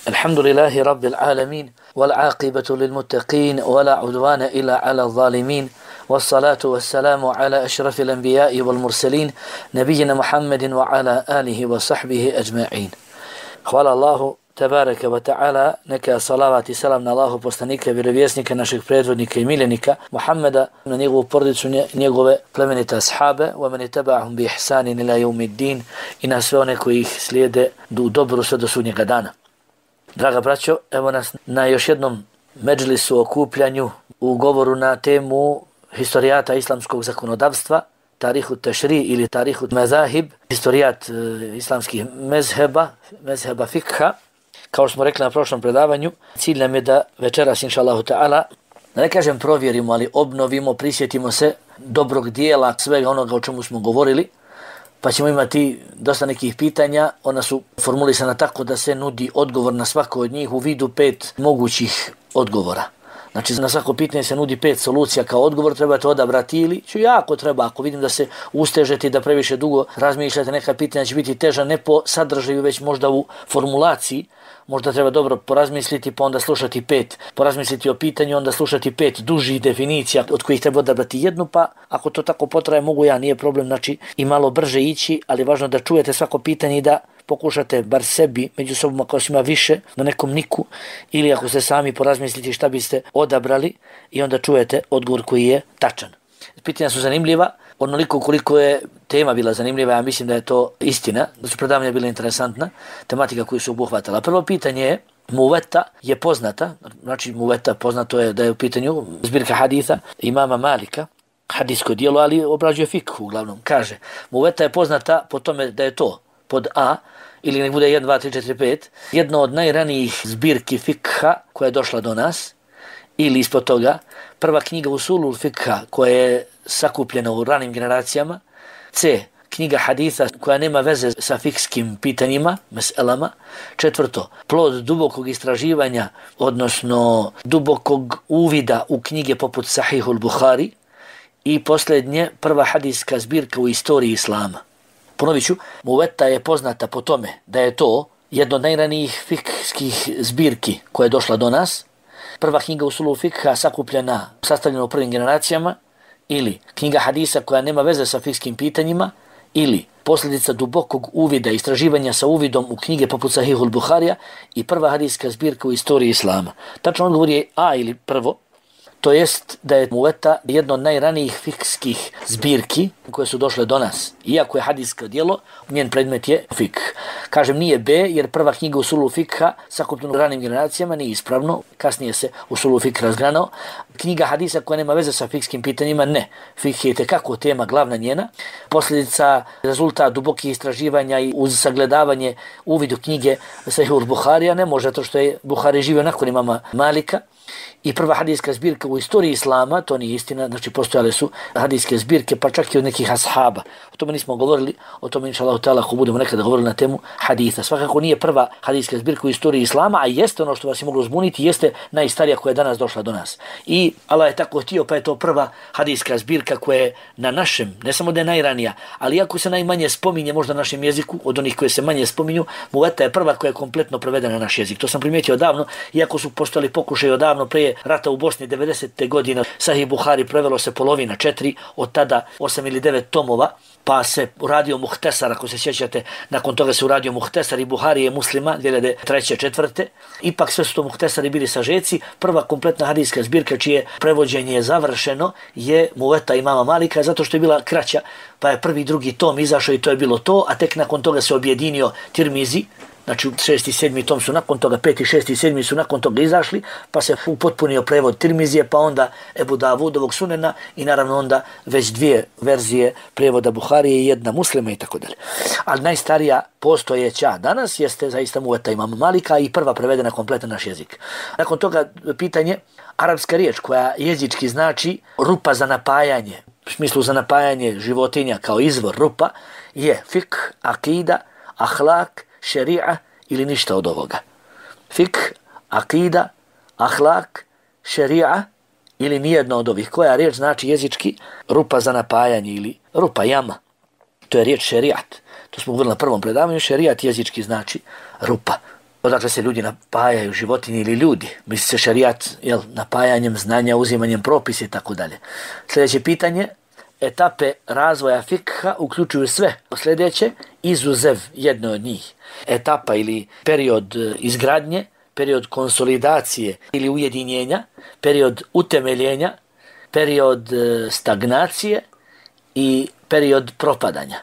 الحمد لله رب العالمين والعاقبة للمتقين ولا عدوان إلا على الظالمين والصلاة والسلام على أشرف الأنبياء والمرسلين نبينا محمد وعلى آله وصحبه أجمعين. Hvala Allahu tebareke ve ta'ala, neka salavat i salam na Allahu poslanika, vjerovjesnika, našeg predvodnika i miljenika Muhammeda, na njegovu porodicu, njegove plemenite ashabe, wa man ittaba'ahum bi ihsanin ila yawmiddin, i na sve one koji ih slijede u dobru sve do sudnjega dana. Draga braćo, evo nas na još jednom medžlisu, okupljanju, u govoru na temu historijata islamskog zakonodavstva, tarihu tešri ili tarihu mezahib, historijat islamskih mezheba fikha. Kao što smo rekli na prošlom predavanju, cilj nam je da večeras, inša Allahu ta'ala, da ne kažem provjerimo, ali obnovimo, prisjetimo se dobrog dijela svega onoga o čemu smo govorili, pa ćemo imati dosta nekih pitanja. Ona su formulisana tako da se nudi odgovor na svako od njih u vidu 5 mogućih odgovora. Znači, na svako pitanje se nudi 5 solucija kao odgovor, trebate odabrati ili ću jako treba, ako vidim da se ustežete i da previše dugo razmišljate, neka pitanja će biti teža ne po sadržaju, već možda u formulaciji. Možda treba dobro porazmisliti, pa onda slušati 5, porazmisliti o pitanju, onda slušati 5 dužih definicija od kojih treba odabrati jednu, pa ako to tako potraje mogu ja, nije problem, znači i malo brže ići, ali važno da čujete svako pitanje i da pokušate bar sebi, među sobom ako ima više, na nekom niku, ili ako se sami porazmisliti šta biste odabrali i onda čujete odgovor koji je tačan. Pitanja su zanimljiva, onoliko koliko je tema bila zanimljiva, ja mislim da je to istina, da su predavanja bila interesantna, tematika koju su obuhvatala. Prvo pitanje je, Muveta je poznata, znači Muveta poznato je da je u pitanju zbirka haditha imama Malika, hadijsko dijelo, ali obrađuje fikh uglavnom. Kaže, Muveta je poznata po tome da je to pod A, ili nek bude 1, 2, 3, 4, 5, jedno od najranijih zbirki fikha koja je došla do nas, ili ispod toga, prva knjiga Usulul fikha koja je sakupljena u ranim generacijama, C, knjiga haditha koja nema veze sa fikskim pitanjima, meselama, 4, plod dubokog istraživanja, odnosno dubokog uvida u knjige poput Sahihul Buhari, i posljednje, prva hadijska zbirka u istoriji islama. Ponovit ću, Muveta je poznata po tome da je to jedno od najranijih fikskih zbirki koja je došla do nas, prva knjiga Usulul fikha sakupljena, sastavljena u prvim generacijama, ili knjiga hadisa koja nema veze sa fikskim pitanjima, ili posljedica dubokog uvida, istraživanja sa uvidom u knjige poput Sahihul Buharija i prva hadijska zbirka u istoriji islama. Tačno odgovor je A ili prvo, to jest da je Muveta jedno od najranijih fikskih zbirki koje su došle do nas. Iako je hadijsko djelo, njen predmet je fikh. Kažem nije B, jer prva knjiga Usulul fikha sakupljena u ranim generacijama nije ispravno, kasnije se Usulul fikh razgranao. Knjiga hadisa koja nema veze sa fikskim pitanjima, ne. Fikh je tekako tema glavna njena. Posljedica, rezultat dubokih istraživanja i uz sagledavanje uvidu knjige Sahihul Buharija, ne može to što je Buhari živio nakon imama Malika. I prva hadijska zbirka u istoriji islama, to nije istina, znači postojale su hadijske zbirke, pa čak i od nekih ashaba. O tome nismo govorili, o tome inša Allahu ta'ala ako budemo nekada govorili na temu haditha. Svakako nije prva hadijska zbirka u istoriji islama, a jeste ono što vas je moglo zbuniti, jeste najstarija koja je danas došla do nas. I Allah je tako htio, pa je to prva hadijska zbirka koja je na našem, ne samo da je najranija, ali iako se najmanje spominje možda na našem jeziku, od onih koje se manje spominju, Muveta je prva koja je kompletno prevedena na naš jezik. To sam primijetio odavno, iako su postojali pokušaji odavno prije rata u Bosni 90. godine. Sahih Buhari prevelo se polovina 4, od tada 8 ili 9 tomova, pa se uradio Muhtesar, ako se sjećate, nakon toga se uradio Muhtesar i Buhari je Muslima 2003. 4. Ipak sve su to Muhtesari bili sažeci. Prva kompletna hadijska zbirka čije prevođenje je završeno je Muveta imama Malika, zato što je bila kraća, pa je prvi i drugi tom izašao i to je bilo to, a tek nakon toga se objedinio Tirmizi. Znači 6. i 7. tom su nakon toga, 5. 6. i 7. su nakon toga izašli, pa se upotpunio prevod Tirmizije, pa onda Ebu Davudovog sunena i naravno onda već 2 verzije prevoda Buharije i jedna Muslima i tako dalje. Ali najstarija postojeća danas jeste zaista Muveta imama Malika i prva prevedena kompletan naš jezik. Nakon toga pitanje, arapska riječ koja jezički znači rupa za napajanje, u smislu za napajanje životinja kao izvor rupa, je fikh, akida, ahlak, šerija ili ništa od ovoga. Fikh, akida, ahlak, šerija ili nijedno od ovih. Koja riječ znači jezički rupa za napajanje ili rupa, jama. To je riječ šerijat. To smo govorili na prvom predavanju. Šerijat jezički znači rupa. odakle se ljudi napajaju, životinje ili ljudi. Misli se šerijat, napajanjem znanja, uzimanjem propisa i tako dalje. Sljedeće pitanje, etape razvoja fikha uključuju sve sljedeće, izuzev jedno od njih. Etapa ili period izgradnje, period konsolidacije ili ujedinjenja, period utemeljenja, period stagnacije i period propadanja.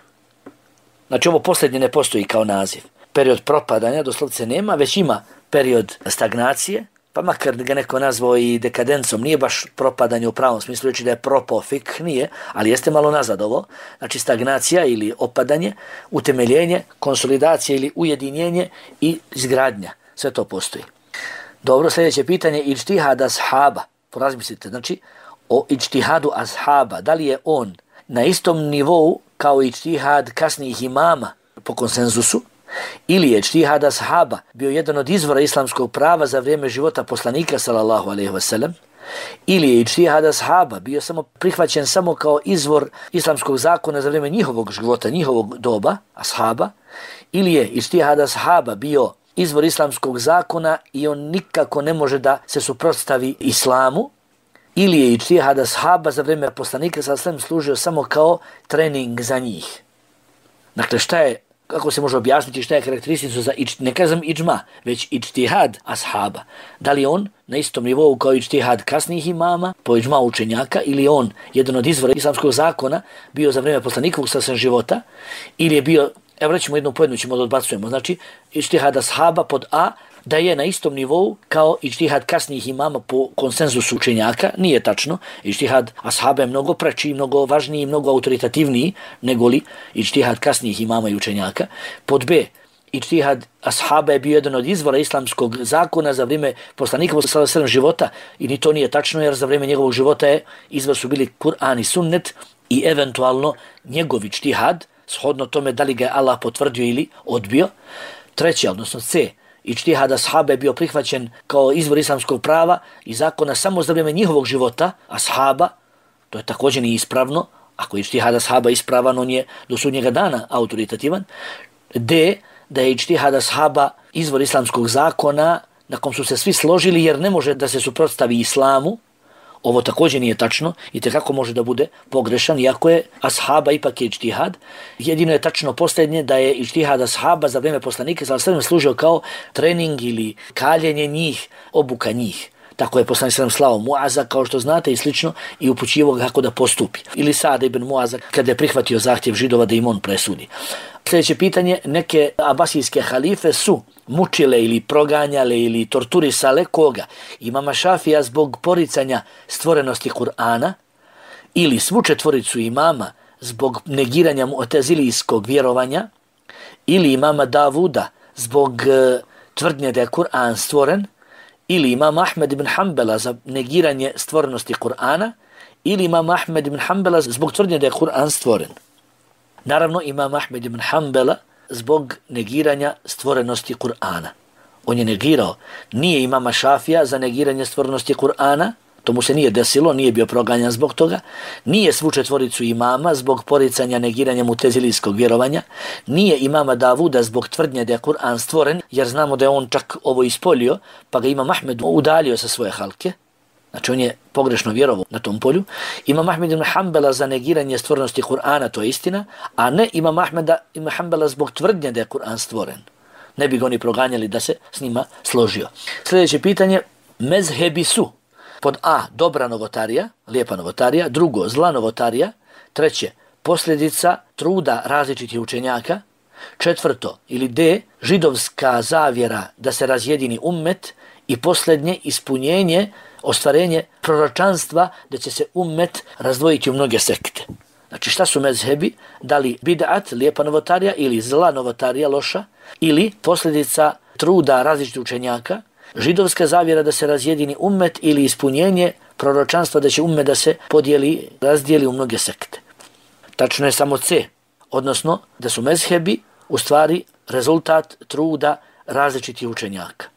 Znači ovo posljednje ne postoji kao naziv. Period propadanja doslovce nema, već ima period stagnacije, pa makar ga neko nazvao i dekadencom, nije baš propadanje u pravom smislu, reći da je propao fikh, nije, ali jeste malo nazad ovo. Znači stagnacija ili opadanje, utemeljenje, konsolidacija ili ujedinjenje i izgradnja. Sve to postoji. Dobro, sljedeće pitanje, iđtihad ashaba. Porazmislite, znači, o iđtihadu ashaba. Da li je on na istom nivou kao iđtihad kasnijih imama po konsenzusu, ili je iđtihad ashaba bio jedan od izvora islamskog prava za vrijeme života poslanika sallallahu alejhi ve sellem, ili je iđtihad ashaba bio prihvaćen samo kao izvor islamskog zakona za vrijeme njihovog života, njihovog doba, ashaba, ili je iđtihad ashaba bio izvor islamskog zakona i on nikako ne može da se suprotstavi islamu, ili je iđtihad ashaba za vrijeme poslanika sallallahu alejhi ve sellem služio samo kao trening za njih. Dakle, kako se može objasniti šta je karakteristično za, ne kažem iđma, već iđtihad ashaba. Da li on na istom nivou kao iđtihad kasnijih imama, po iđma učenjaka, ili on jedan od izvora islamskog zakona bio za vrijeme poslanikovog života, ili je bio, evo rećemo jednu po jednu ćemo da odbacujemo, znači iđtihad ashaba pod A, da je na istom nivou kao iđtihad kasnijih imama po konsenzusu učenjaka, nije tačno. Iđtihad ashaba je mnogo preči, mnogo važniji, mnogo autoritativniji nego li iđtihad kasnijih imama i učenjaka. Pod B, iđtihad ashaba je bio jedan od izvora islamskog zakona za vrijeme poslanikovog sallallahu alejhi ve sellem života i ni to nije tačno jer za vrijeme njegovog života izvor su bili Kur'an i sunnet i eventualno njegov iđtihad, shodno tome da li ga je Allah potvrdio ili odbio. Treće, odnosno C, iđtihad ashaba je bio prihvaćen kao izvor islamskog prava i zakona samo za vrijeme njihovog života, ashaba, to je također nije ispravno, ako je iđtihad ashaba ispravan, on je do sudnjega dana autoritativan. D, da je iđtihad ashaba izvor islamskog zakona na kom su se svi složili jer ne može da se suprotstavi islamu. Ovo također nije tačno i tekako može da bude pogrešan, iako je ashaba ipak je iđtihad. Jedino je tačno posljednje da je iđtihad ashaba za vrijeme poslanika sallallahu alejhi ve sellem služio kao trening ili kaljenje njih, obuka njih. Tako je poslanik sallallahu alejhi ve sellem slao Muaza, kao što znate, i slično, i upućivao kako da postupi. Ili Sa'd ibn Muaza kada je prihvatio zahtjev Židova da im on presudi. Sljedeće pitanje, neke abasijske halife su mučile ili proganjale ili torturisale koga? Imama Šafija zbog poricanja stvorenosti Kur'ana, ili svu četvoricu imama zbog negiranja mu'tezilijskog vjerovanja, ili imama Davuda zbog tvrdnje da je Kur'an stvoren, ili imam Ahmed ibn Hanbala za negiranje stvorenosti Kur'ana, ili imam Ahmed ibn Hanbala zbog tvrdnje da je Kur'an stvoren. Naravno, imam Ahmed ibn Hanbala zbog negiranja stvorenosti Kur'ana. On je negirao, nije imama Šafija za negiranje stvorenosti Kur'ana, to mu se nije desilo, nije bio proganjan zbog toga, nije svu četvoricu imama zbog poricanja negiranja mutezilijskog vjerovanja, nije imama Davuda zbog tvrdnje da je Kur'an stvoren, jer znamo da je on čak ovo ispolio, pa ga imam Ahmed udalio sa svoje halke, znači on je pogrešno vjerovao na tom polju. Imam Ahmed ibn Hanbala za negiranje stvorenosti Kur'ana, to je istina, a ne imam Ahmeda ibn Hanbala zbog tvrdnje da je Kur'an stvoren. Ne bi ga oni proganjali da se s njima složio. Sljedeće pitanje, mezhebi su pod A, dobra novotarija, lijepa novotarija, drugo, zla novotarija, treće, posljedica truda različitih učenjaka, četvrto ili D, židovska zavjera da se razjedini ummet i posljednje, ispunjenje, ostvarenje proročanstva da će se ummet razdvojiti u mnoge sekte. Znači šta su mezhebi? Da li bid'at, lijepa novotarija, ili zla novotarija, loša, ili posljedica truda različitih učenjaka, židovska zavjera da se razjedini ummet ili ispunjenje proročanstva da će ummet da se razdijeli u mnoge sekte. Tačno je samo C, odnosno da su mezhebi u stvari rezultat truda različitih učenjaka.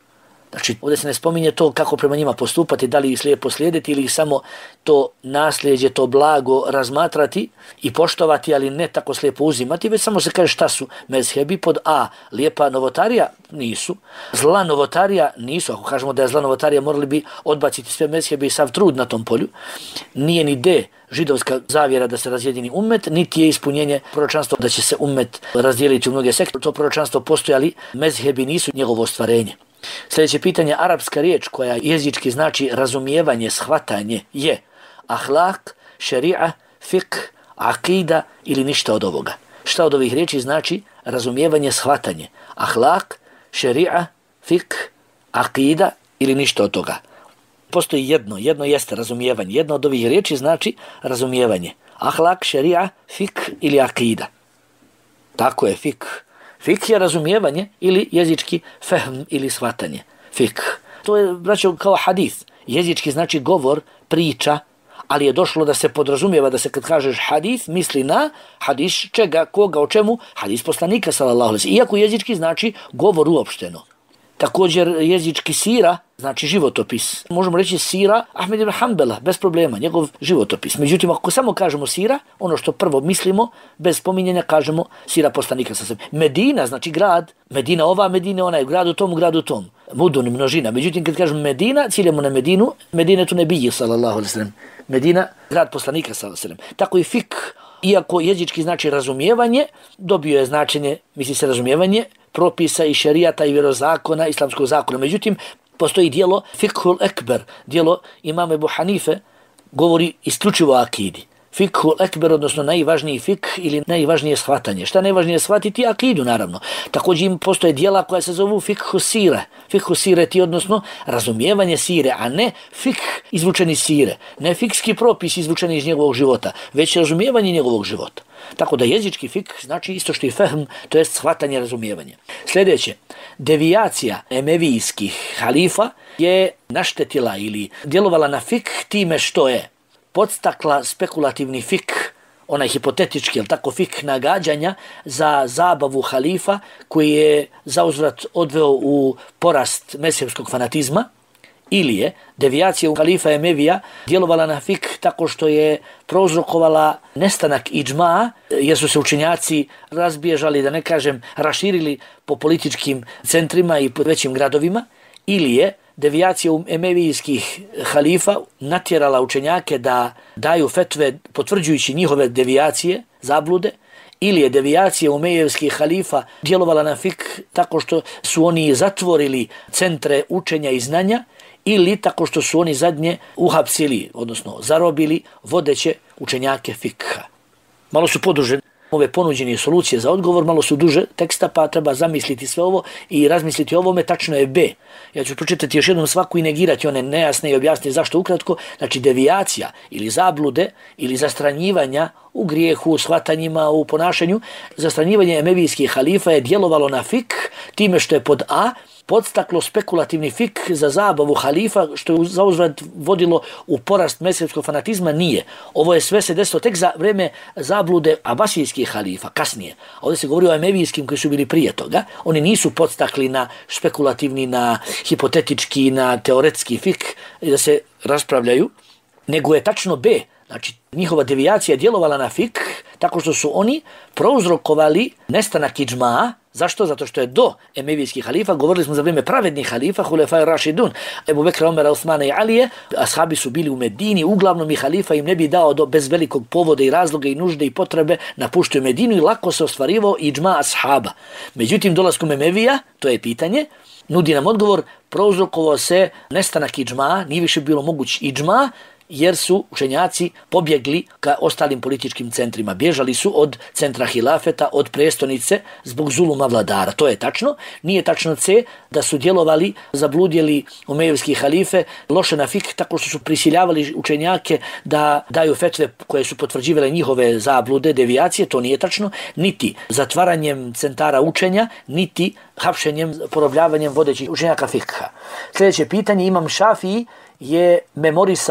Znači, ovdje se ne spominje to kako prema njima postupati, da li ih slijepo slijediti ili samo to nasljeđe, to blago razmatrati i poštovati, ali ne tako slijepo uzimati, već samo se kaže šta su mezhebi pod A. Lijepa novotarija nisu, zla novotarija nisu. Ako kažemo da je zla novotarija, morali bi odbaciti sve mezhebi i sav trud na tom polju. Nije ni D. židovska zavjera da se razjedini ummet, niti je ispunjenje proročanstva da će se ummet razdijeliti u mnoge sekte. To proročanstvo postoji, ali mezhebi nisu njegovo ostvarenje. Sljedeće pitanje, arapska riječ koja jezički znači razumijevanje, shvatanje je ahlak, šeria, fik, akida ili ništa od ovoga. Šta od ovih riječi znači razumijevanje, shvatanje? Ahlak, šeria, fik, akida ili ništa od toga. Postoji jedno jeste razumijevanje. Jedno od ovih riječi znači razumijevanje. Ahlak, šeria, fik ili akida. Tako je, fik. Fik je razumijevanje ili jezički fehm ili shvatanje. Fik. To je, braćo, kao hadith. Jezički znači govor, priča, ali je došlo da se podrazumijeva da se kad kažeš hadith misli na hadis čega, koga, o čemu? Hadis poslanika sallallahu alejhi ve sellem. Iako jezički znači govor uopšteno. Također jezički sira znači životopis. Možemo reći sira Ahmed ibn Hanbala, bez problema, njegov životopis. Međutim, ako samo kažemo sira, ono što prvo mislimo, bez spominjanja kažemo sira poslanika sa sebe. Medina znači grad, Medina ova, Medina onaj, grad u tom. Mudun, množina. Međutim, kad kažemo Medina, ciljamo na Medinu, Medinetu nebiji, sallallahu alejhi ve sellem. Medina, grad poslanika, sallallahu alejhi ve sellem. Tako i fik, iako jezički znači razumijevanje, dobio je značenje, misli se razumijevanje, propisa i šerijata i vjerozakona, islamskog zakona. Međutim, postoji dijelo Fikhul Ekber, dijelo imama Ebu Hanife, govori isključivo o akidi. Fikhul Ekber, odnosno najvažniji fik ili najvažnije shvatanje. Šta najvažnije shvatiti? Akidu, naravno. Također postoje dijela koja se zovu Fikhu Sire. Fikhu Sire ti, odnosno razumijevanje sire, a ne fik izvučeni sire. Ne fikski propis izvučeni iz njegovog života, već razumijevanje njegovog života. Tako da jezički fik znači isto što i fehm, to jest shvatanje, razumijevanje. Sljedeće, devijacija emevijskih halifa je naštetila ili djelovala na fik time što je podstakla spekulativni fik, onaj hipotetički, jel tako, fik nagađanja za zabavu halifa koji je zauzvrat odveo u porast mezhebskog fanatizma, ili je devijacija u halifa Emevija djelovala na fik tako što je prouzrokovala nestanak idžma, jer su se učenjaci razbježali, da ne kažem raširili po političkim centrima i po većim gradovima, ili je devijacija emevijskih halifa natjerala učenjake da daju fetve potvrđujući njihove devijacije, zablude, ili je devijacija umejevskih halifa djelovala na fik tako što su oni zatvorili centre učenja i znanja, ili tako što su oni zadnje uhapsili, odnosno zarobili vodeće učenjake fikha. Malo su poduže ove ponuđene solucije za odgovor, malo su duže teksta, pa treba zamisliti sve ovo i razmisliti o ovome. Tačno je B. Ja ću pročitati još jednom svaku i negirati one nejasne i objasniti zašto ukratko. Znači devijacija ili zablude ili zastranjivanja u grijehu, u shvatanjima, u ponašanju. Zastranjivanje emevijskih halifa je djelovalo na fik time što je pod A podstaklo spekulativni fik za zabavu halifa, što je zauzvrat vodilo u porast mezhebskog fanatizma, nije. Ovo je sve se desilo tek za vrijeme zablude abasijskih halifa, kasnije. Ovdje se govori o emevijskim koji su bili prije toga. Oni nisu podstakli na spekulativni, na hipotetički, na teoretski fik da se raspravljaju, nego je tačno B. Znači, njihova devijacija je djelovala na fik tako što su oni prouzrokovali nestanak idžma. Zašto? Zato što je do emevijskih halifa, govorili smo za vrijeme pravednih halifa, Hulefaj Rašidun, Ebu Bekra, Omera, Osmana i Alije, ashabi su bili u Medini, uglavnom i halifa im ne bi dao bez velikog povoda i razloga i nužde i potrebe napuštaju Medinu i lako se ostvarivao idžma ashaba. Međutim, dolaskom Emevija, to je pitanje, nudi nam odgovor, prouzrokovao se nestanak idžma, nije više bilo moguć idžma, jer su učenjaci pobjegli ka ostalim političkim centrima. Bježali su od centra hilafeta, od prestonice zbog zuluma vladara. To je tačno. Nije tačno C, da su djelovali, zabludjeli umejevski halife loše na fik tako što su prisiljavali učenjake da daju fetve koje su potvrđivale njihove zablude, devijacije. To nije tačno. Niti zatvaranjem centara učenja, niti hapšenjem, porobljavanjem vodećih učenjaka fikha. Sljedeće pitanje, Imam Šafiji je memorisao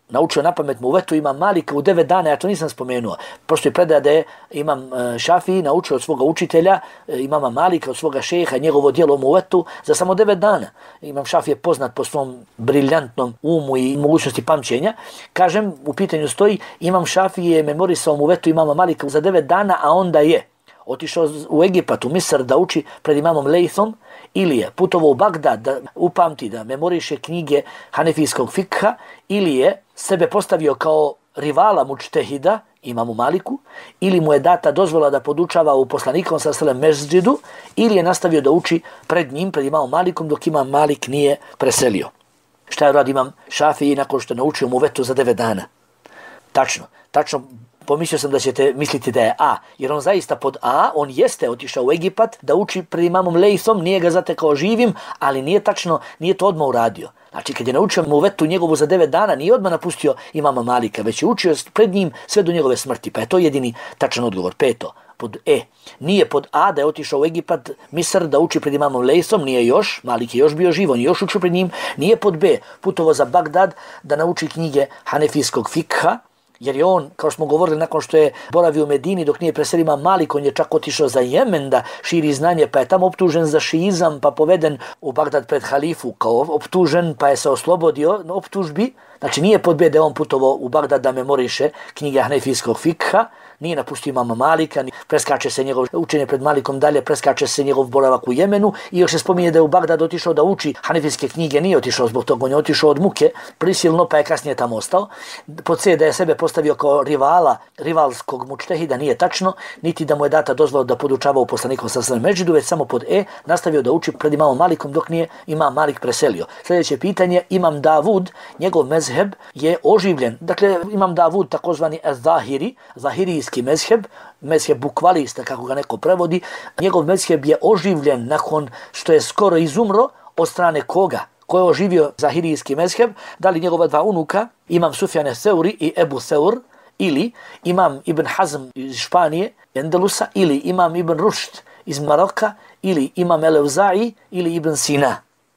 naučio na pamet muvetu imam Malika u 9 dana, ja to nisam spomenuo. Postoji predaja da je imam Šafii naučio od svoga učitelja, imama Malika, od svoga šeha, njegovo djelo muvetu za samo 9 dana. Imam Šafii je poznat po svom briljantnom umu i mogućnosti pamćenja. Kažem, u pitanju stoji, imam Šafii je memorisao muvetu imama Malika za 9 dana, a onda je otišao u Egipat, u Misr da uči pred imamom Lejthom, ili je putovao u Bagdad da upamti, da memoriše knjige hanefijskog fikha, ili je sebe postavio kao rivala mučtehida, imamu Maliku, ili mu je data dozvola da podučava u poslanikom sallallahu mezđidu, ili je nastavio da uči pred njim, pred imamom Malikom, dok imam Malik nije preselio. Šta je radi imam Šafii nakon što je naučio muvetu za 9 dana? Tačno, pomislio sam da ćete misliti da je A, jer on zaista pod A, on jeste otišao u Egipat da uči pred imamom Lejthom, nije ga zatekao živim, ali nije tačno, nije to odmah uradio. Znači, kad je naučio muvetu njegovu za 9 dana, nije odmah napustio imama Malika, već je učio pred njim sve do njegove smrti, pa je to jedini tačan odgovor. 5. Pod E. Nije pod A da je otišao u Egipat, Misr da uči pred imamom Lejthom, nije još, Malik je još bio živ, on je još učio pred njim. Nije pod B. Putovao za Bagdad da nauči knjige hanefijskog fikha, jer je on, kao smo govorili, nakon što je boravio u Medini dok nije preselio imam Malik, on je čak otišao za Jemen da širi znanje, pa je tamo optužen za šiizam, pa poveden u Bagdad pred halifu kao optužen, pa je se oslobodio optužbi. Znači nije pod B da je on putovao u Bagdad da memoriše knjige hanefijskog fikha, nije napustio imama Malika, preskače se njegov učenje pred Malikom dalje, preskače se njegov boravak u Jemenu i još se spominje da je u Bagdad otišao da uči hanefijske knjige, nije otišao zbog toga, on je otišao od muke, prisilno, pa je kasnije tamo ostao. Pod C da je sebe postavio kao rivalskog mučtehida, nije tačno, niti da mu je data dozvola da podučava u poslanikom sallallahu mezđidu, već samo pod E nastavio da uči pred imamom Malikom dok nije imam Malik preselio. Sljedeće pitanje, imam Davud, njegov mezheb je oživljen. Dakle, imam Davud, takozvani az-Zahiri, zahirijski mezheb bukvalista, kako ga neko prevodi, njegov mezheb je oživljen nakon što je skoro izumro. Od strane koga? Ko je oživio zahirijski mezheb? Da li njegova 2 unuka, imam Sufjane Seuri i Ebu Theur, ili imam Ibn Hazm iz Španije, Endelusa, ili imam Ibn Rušd iz Maroka, ili imam Elevza'i, ili Ibn Sina.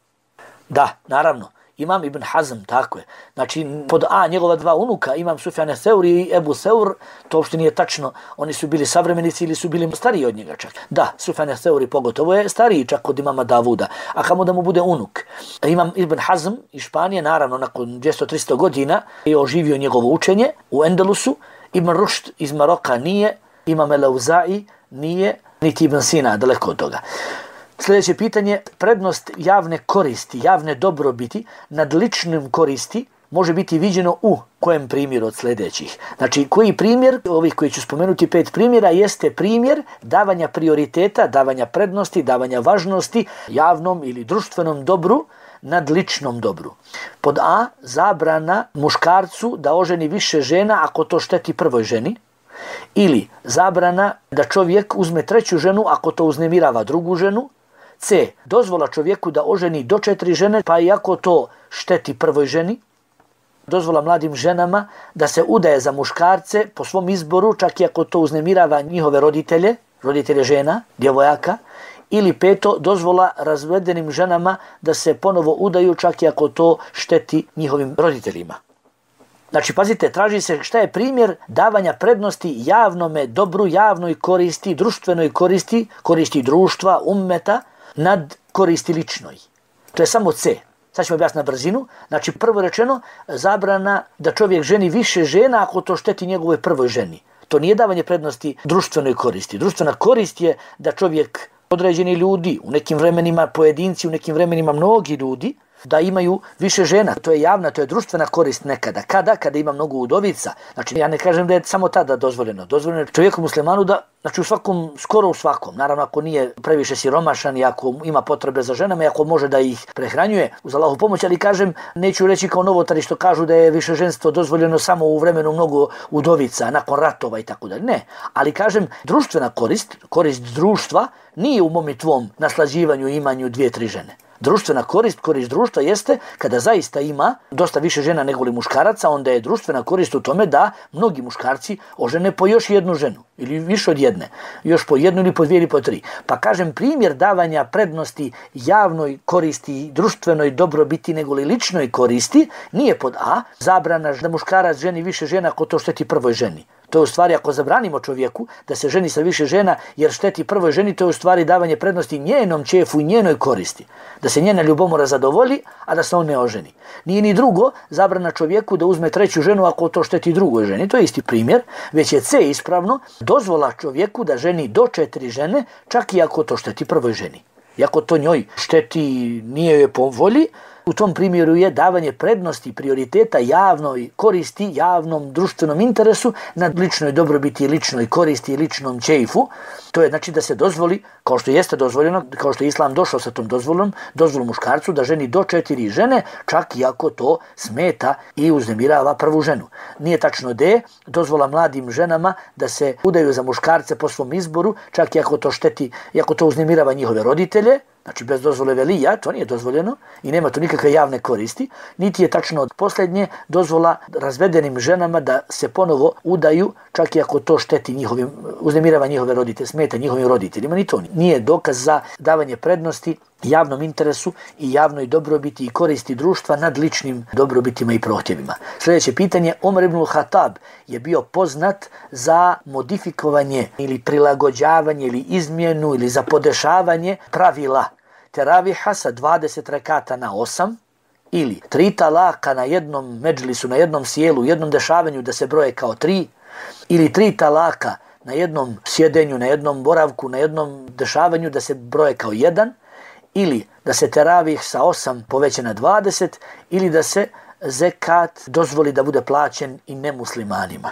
Da, naravno. Imam Ibn Hazm, tako je. Znači, pod A njegova 2 unuka, imam Sufjane Seuri i Ebu Theur, to uopšte nije tačno, oni su bili savremenici ili su bili stariji od njega čak. Da, Sufjane Seuri pogotovo je stariji čak od imama Davuda, a kamo da mu bude unuk. Imam Ibn Hazm iz Španije, naravno, nakon 200-300 godina je oživio njegovo učenje u Endelusu. Ibn Rušd iz Maroka nije, imam Elevza'i nije, niti Ibn Sina, daleko od toga. Sljedeće pitanje, prednost javne koristi, javne dobrobiti nad ličnim koristi može biti viđeno u kojem primjeru od sljedećih. Znači, koji primjer, ovih koji ću spomenuti 5 primjera, jeste primjer davanja prioriteta, davanja prednosti, davanja važnosti javnom ili društvenom dobru nad ličnom dobru. Pod A, zabrana muškarcu da oženi više žena ako to šteti prvoj ženi. Ili zabrana da čovjek uzme 3. ženu ako to uznemirava drugu ženu. C. Dozvola čovjeku da oženi do 4 žene, pa i ako to šteti prvoj ženi. Dozvola mladim ženama da se udaje za muškarce po svom izboru, čak i ako to uznemirava njihove roditelje žena, djevojaka. Ili 5. Dozvola razvedenim ženama da se ponovo udaju, čak i ako to šteti njihovim roditeljima. Znači, pazite, traži se šta je primjer davanja prednosti javnome dobru, javnoj koristi, društvenoj koristi, koristi društva, ummeta, nad koristi ličnoj. To je samo C. Sad ćemo objasniti na brzinu. Znači, prvo rečeno, zabrana da čovjek ženi više žena ako to šteti njegovoj prvoj ženi. To nije davanje prednosti društvenoj koristi. Društvena korist je da čovjek, određeni ljudi, u nekim vremenima pojedinci, u nekim vremenima mnogi ljudi, da imaju više žena. To je javna, to je društvena korist nekada. Kada ima mnogo udovica. Znači, ja ne kažem da je samo tada dozvoljeno. Dozvoljeno je čovjeku muslimanu da, znači skoro u svakom, naravno ako nije previše siromašan i ako ima potrebe za ženama i ako može da ih prehranjuje uz Allahovu pomoć, ali kažem, neću reći kao novotari što kažu da je višeženstvo dozvoljeno samo u vremenu mnogo udovica, nakon ratova i tako dalje. Ne, ali kažem, društvena korist društva nije u mom i tvom naslađivanju i imanju 2-3 žene. Društvena korist društva jeste kada zaista ima dosta više žena nego li muškaraca, onda je društvena korist u tome da mnogi muškarci ožene po još jednu ženu ili više od jedne, još po jednu ili po dvije ili po tri. Pa kažem, primjer davanja prednosti javnoj koristi, društvenoj dobrobiti nego li ličnoj koristi nije pod A, zabrana da muškarac ženi više žena ako to šteti prvoj ženi. To je u stvari, ako zabranimo čovjeku da se ženi sa više žena jer šteti prvoj ženi, to je u stvari davanje prednosti njenom ćefu i njenoj koristi. Da se njena ljubomora zadovolji, a da se on ne oženi. Nije ni drugo zabrana čovjeku da uzme treću ženu ako to šteti drugoj ženi. To je isti primjer, već je C ispravno, dozvola čovjeku da ženi do 4 žene, čak i ako to šteti prvoj ženi. Iako to njoj šteti, nije joj po volji, u tom primjeru je davanje prednosti, prioriteta javnoj koristi, javnom društvenom interesu nad ličnoj dobrobiti, ličnoj koristi i ličnom ćejfu. To je znači da se dozvoli, kao što jeste dozvoljeno, kao što je Islam došao sa tom dozvolom muškarcu da ženi do 4 žene, čak i ako to smeta i uznemirava prvu ženu. Nije tačno D, dozvola mladim ženama da se udaju za muškarce po svom izboru, čak i ako to šteti, i ako to uznemirava njihove roditelje. Znači bez dozvole velija, to nije dozvoljeno i nema tu nikakve javne koristi, niti je tačno od posljednje dozvola razvedenim ženama da se ponovo udaju, čak i ako to šteti uznemirava njihove roditelje, smeta njihovim roditeljima, ni to nije dokaz za davanje prednosti javnom interesu i javnoj dobrobiti i koristi društva nad ličnim dobrobitima i prohtjevima. Sljedeće pitanje, Omer ibn Khattab je bio poznat za modifikovanje ili prilagođavanje ili izmjenu ili za podešavanje pravila teraviha sa 20 rekata na 8 ili 3 talaka na jednom medžlisu, na jednom sjelu, u jednom dešavanju da se broje kao 3 ili 3 talaka na jednom sjedenju, na jednom boravku, na jednom dešavanju da se broje kao 1 ili da se teravih sa 8 poveća na 20 ili da se zekat dozvoli da bude plaćen i nemuslimanima.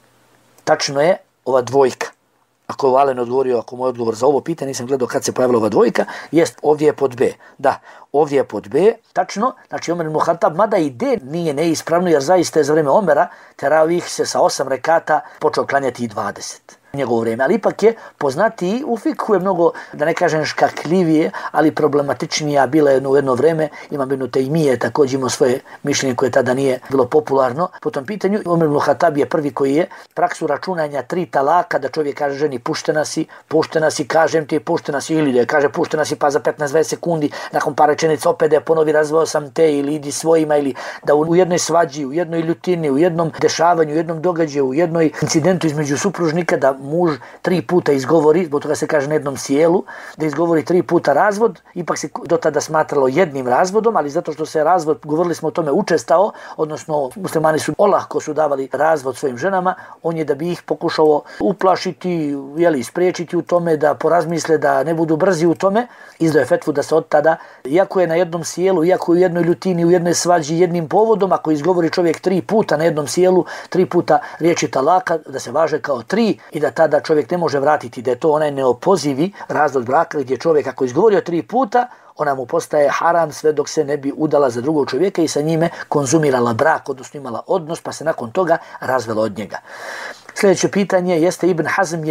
Tačno je ova dvojka. Ako je Alen odgovorio, ako moj odgovor za ovo pitanje, nisam gledao kad se pojavila ova dvojka, jest ovdje je pod B. Da, ovdje je pod B, tačno, znači Omer ibn Khattab, mada i D nije neispravno, jer zaista je za vrijeme Omera teravih se sa 8 rekata počeo klanjati i 20. Njegovo vrijeme, ali ipak je poznatiji u fikhu je mnogo, da ne kažem škakljivije, ali problematičnija bila je u jedno vrijeme. Imam Ibn Tejmije također imao svoje mišljenje koje tada nije bilo popularno po tom pitanju. Omer ibn Khattab je prvi koji je praksu računanja 3 talaka, da čovjek kaže ženi puštena si, kažem ti puštena si, ili da je kaže puštena si pa za 15-20 sekundi nakon par rečenica opet da je ponovi razveo sam te ili idi svojima, ili da u jednoj svađi, u jednoj ljutini, u jednom dešavanju, u jednom događaju, u jednoj incidentu između supružnika da muž 3 puta izgovori, zbog toga se kaže na jednom sjelu, da izgovori 3 puta razvod, ipak se do tada smatralo jednim razvodom, ali zato što se razvod, govorili smo o tome, učestao, odnosno muslimani su olahko su davali razvod svojim ženama, on je da bi ih pokušao uplašiti, spriječiti u tome, da porazmisle, da ne budu brzi u tome, izdao je fetvu da se od tada, iako je na jednom sjelu, iako je u jednoj ljutini, u jednoj svađi, jednim povodom, ako izgovori čovjek 3 puta na jednom sjelu, 3 puta riječi talaka, da se važe kao 3 i da tada čovjek ne može vratiti, da je to onaj neopozivi razvod braka gdje čovjek ako izgovorio 3 puta, ona mu postaje haram sve dok se ne bi udala za drugog čovjeka i sa njime konzumirala brak, odnosno imala odnos, pa se nakon toga razvela od njega. Sljedeće pitanje jeste Ibn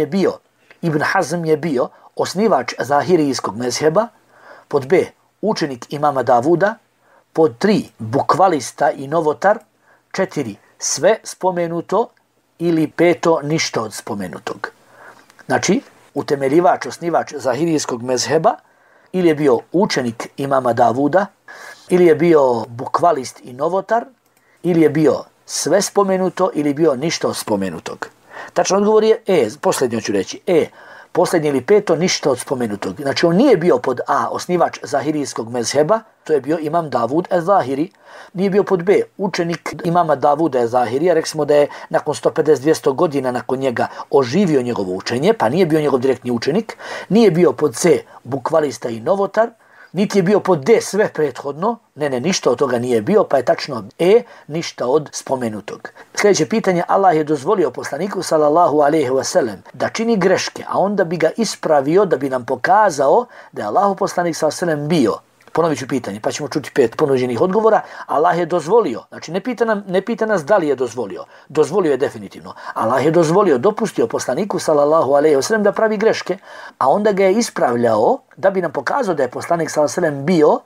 Hazm je bio osnivač zahirijskog mezheba, pod B učenik imama Davuda, pod 3 bukvalista i novotar, 4 sve spomenuto ili 5 ništa od spomenutog. Znači, utemeljivač, osnivač zahirijskog mezheba, ili je bio učenik imama Davuda, ili je bio bukvalist i novotar, ili je bio sve spomenuto, ili bio ništa od spomenutog. Tačan odgovor je E, posljednje ću reći, E, posljednje ili 5 ništa od spomenutog. Znači on nije bio pod A, osnivač zahirijskog mezheba, to je bio imam Davud el-Zahiri, nije bio pod B, učenik imama Davuda el-Zahirija, rekli smo da je nakon 150-200 godina nakon njega oživio njegovo učenje, pa nije bio njegov direktni učenik, nije bio pod C, bukvalista i novotar, niti je bio pod D sve prethodno, ništa od toga nije bio, pa je tačno E, ništa od spomenutog. Sljedeće pitanje, Allah je dozvolio poslaniku sallallahu alejhi ve sellem da čini greške, a onda bi ga ispravio da bi nam pokazao da je Allahu poslanik sallallahu alejhi ve sellem bio. Ponovit ću pitanje, pa ćemo čuti 5 ponuđenih odgovora. Allah je dozvolio, znači ne pita nas da li je dozvolio. Dozvolio je definitivno. Allah je dozvolio, dopustio poslaniku sallallahu alejhi ve sellem da pravi greške, a onda ga je ispravljao da bi nam pokazao da je poslanik sallallahu alejhi ve sellem bio,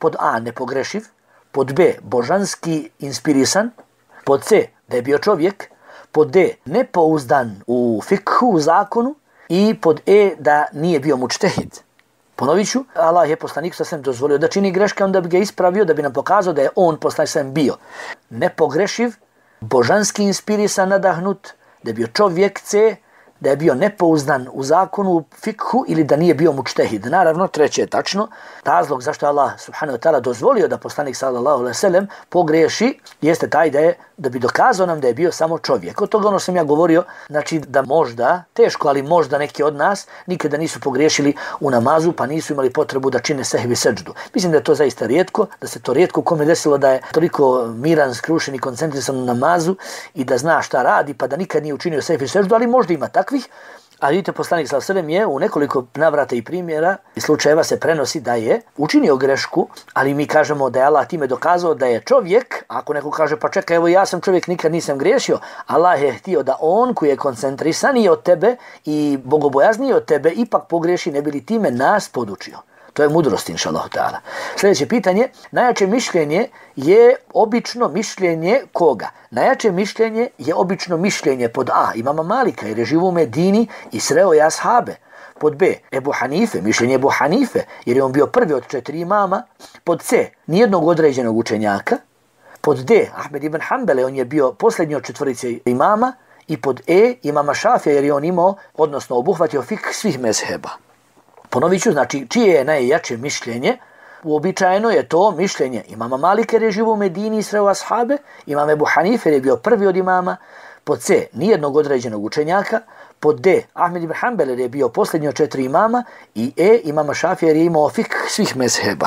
pod A nepogrešiv, pod B božanski inspirisan, pod C da je bio čovjek, pod D nepouzdan u fikhu, u zakonu i pod E da nije bio mučtehid. Ponovit ću, Allah je poslanik sa svem dozvolio da čini greške, onda bi ga ispravio, da bi nam pokazao da je on poslanik sa svem bio nepogrešiv, božanski inspirisan, nadahnut, da je bio čovjek C, da je bio nepouzdan u zakonu, u fikhu ili da nije bio mučtehid. Naravno, treće je tačno. Razlog zašto Allah subhanahu wa ta'ala dozvolio da poslanik sallallahu alejhi ve sellem pogriješi jeste taj da bi dokazao nam da je bio samo čovjek. Od toga sam ja govorio, znači da možda, teško, ali možda neki od nas nikada nisu pogriješili u namazu pa nisu imali potrebu da čine sehvi seđdu. Mislim da je to zaista rijetko, da se to rijetko kome desilo da je toliko miran, skrušen i koncentrisan u namazu i da zna šta radi pa da nikad nije učinio sehvi seđdu, ali možda ima takvih. A vidite, poslanik sallallahu alejhi ve sellem je u nekoliko navrata i primjera i slučajeva se prenosi da je učinio grešku, ali mi kažemo da je Allah time dokazao da je čovjek. Ako neko kaže pa čekaj, evo ja sam čovjek, nikad nisam griješio, Allah je htio da on koji je koncentrisaniji od tebe i bogobojazniji od tebe ipak pogriješi, ne bi li time nas podučio. To je mudrost, inšallahu ta'ala. Sljedeće pitanje, najjače mišljenje je obično mišljenje koga? Najjače mišljenje je obično mišljenje pod A, imama Malika jer je živo u Medini i sreo je ashabe. Pod B, Ebu Hanife, mišljenje Ebu Hanife jer je on bio prvi od 4 imama. Pod C, nijednog određenog učenjaka. Pod D, Ahmed ibn Hanbele, on je bio posljednji od 4 imama. I pod E, imama Šafija jer je on imao, odnosno obuhvatio fik svih mezheba. Ponovit ću, znači, čije je najjače mišljenje? Uobičajeno je to mišljenje imama Malika jer je živo u Medini i sreo ashabe, imam Ebu Hanife jer je bio prvi od imama, pod C, nijednog određenog učenjaka, pod D, Ahmed ibn Hanbel jer je bio posljednji od 4 imama i E, imama Šafija jer je imao fik svih mezheba.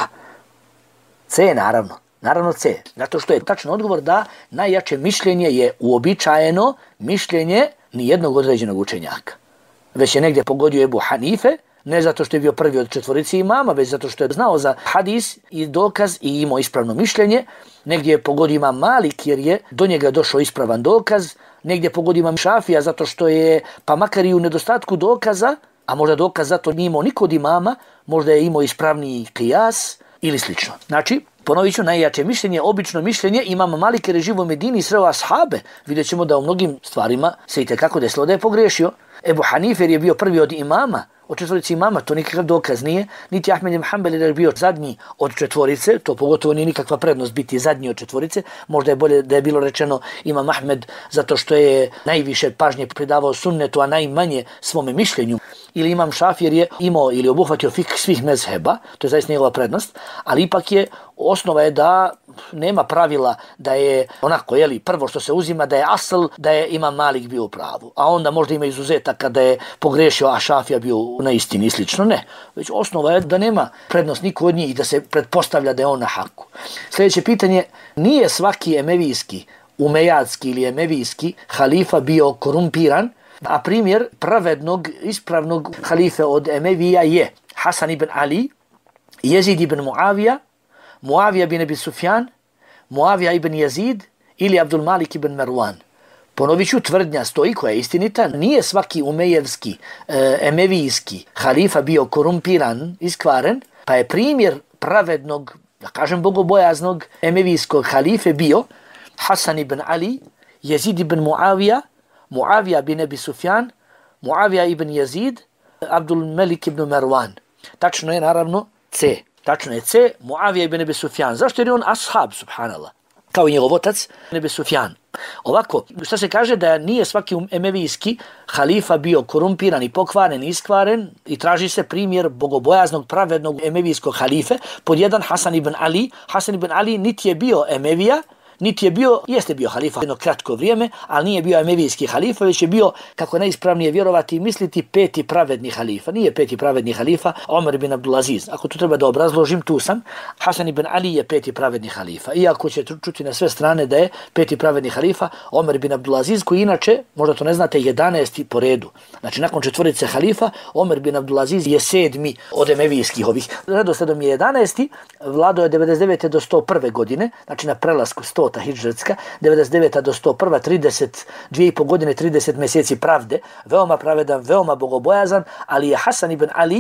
C, naravno C, zato što je tačan odgovor da najjače mišljenje je uobičajeno mišljenje nijednog određenog učenjaka. Već je negdje pogodio Ebu Hanife, ne zato što je bio prvi od 4 imama, već zato što je znao za hadis i dokaz i imao ispravno mišljenje. Negdje je pogodio imam Malik jer je do njega došao ispravan dokaz. Negdje je pogodio imam Šafija zato što je, pa makar i u nedostatku dokaza, a možda dokaz zato nije imao niko od imama, možda je imao ispravniji kijas ili slično. Znači, ponovit ću, najjače mišljenje, obično mišljenje imama Malik jer je živo u Medini i sreo ashabe. Vidjet ćemo da u mnogim stvarima se itekako desilo da je pogriješio. Ebu Hanife jer je bio prvi od imama, od 4 imama, to nikakav dokaz nije, niti Ahmed ibn Hanbel jer je bio zadnji od 4, to pogotovo nije nikakva prednost biti zadnji od 4, možda je bolje da je bilo rečeno imam Ahmed zato što je najviše pažnje pridavao sunnetu, a najmanje svome mišljenju, ili imam Šafi jer je imao ili obuhvatio fik svih mezheba, to je zaista njegova prednost, ali ipak je osnova je da nema pravila da je onako, prvo što se uzima da je asl, da je imam Malik bio u pravu, a onda možda ima izuzetaka da je pogrešio, a Šafija bio na istini i slično, ne. Već osnova je da nema prednost niko od njih i da se pretpostavlja da je on na haku. Sljedeće pitanje, nije svaki emevijski, umejadski ili emevijski halifa bio korumpiran, a primjer pravednog, ispravnog halife od Emevija je Hasan ibn Ali, Jezid ibn Muavija, Muavija bin Abi Sufjan, Muavija ibn Jezid ili Abdul Malik ibn Marwan. Ponovit ću, tvrdnja stoji koja je istinita, nije svaki umejevski, emevijski halifa bio korumpiran, iskvaren, pa je primjer pravednog, da kažem bogobojaznog emevijskog halife bio Hasan ibn Ali, Jezid ibn Muavija, Muavija bin Abi Sufjan, Muavija ibn Jezid, Abdul Malik ibn Marwan. Tačno je naravno C. Tačno je C, Muavija ibn Abi Sufjan. Zašto je on ashab, subhanallah, kao i njegov otac, Abi Sufjan. Ovako, što se kaže da nije svaki emevijski halifa bio korumpiran i pokvaren i iskvaren i traži se primjer bogobojaznog, pravednog emevijskog halife. Pod jedan Hasan ibn Ali. Hasan ibn Ali niti je bio emevija, niti je bio, jeste bio halifa jedno kratko vrijeme, ali nije bio emevijski halifa, već je bio, kako najispravnije vjerovati i misliti, 5. pravedni halifa. Nije 5. pravedni halifa, Omer bin Abdulaziz. Ako to treba da obrazložim, tu sam. Hasan ibn Ali je 5. pravedni halifa. Iako će čuti na sve strane da je 5. pravedni halifa, Omer bin Abdulaziz, koji inače, možda to ne znate, 11. po redu. Znači, nakon 4 halifa, Omer bin Abdulaziz je 7. od emevijskih ovih. Redosledom je 11. Vladao je 99. do 101. godine, znači na prelasku 100. hidžretska, 99. do 101. 32,5 godine, 30 mjeseci pravde, veoma pravedan, veoma bogobojazan, ali je Hasan ibn Ali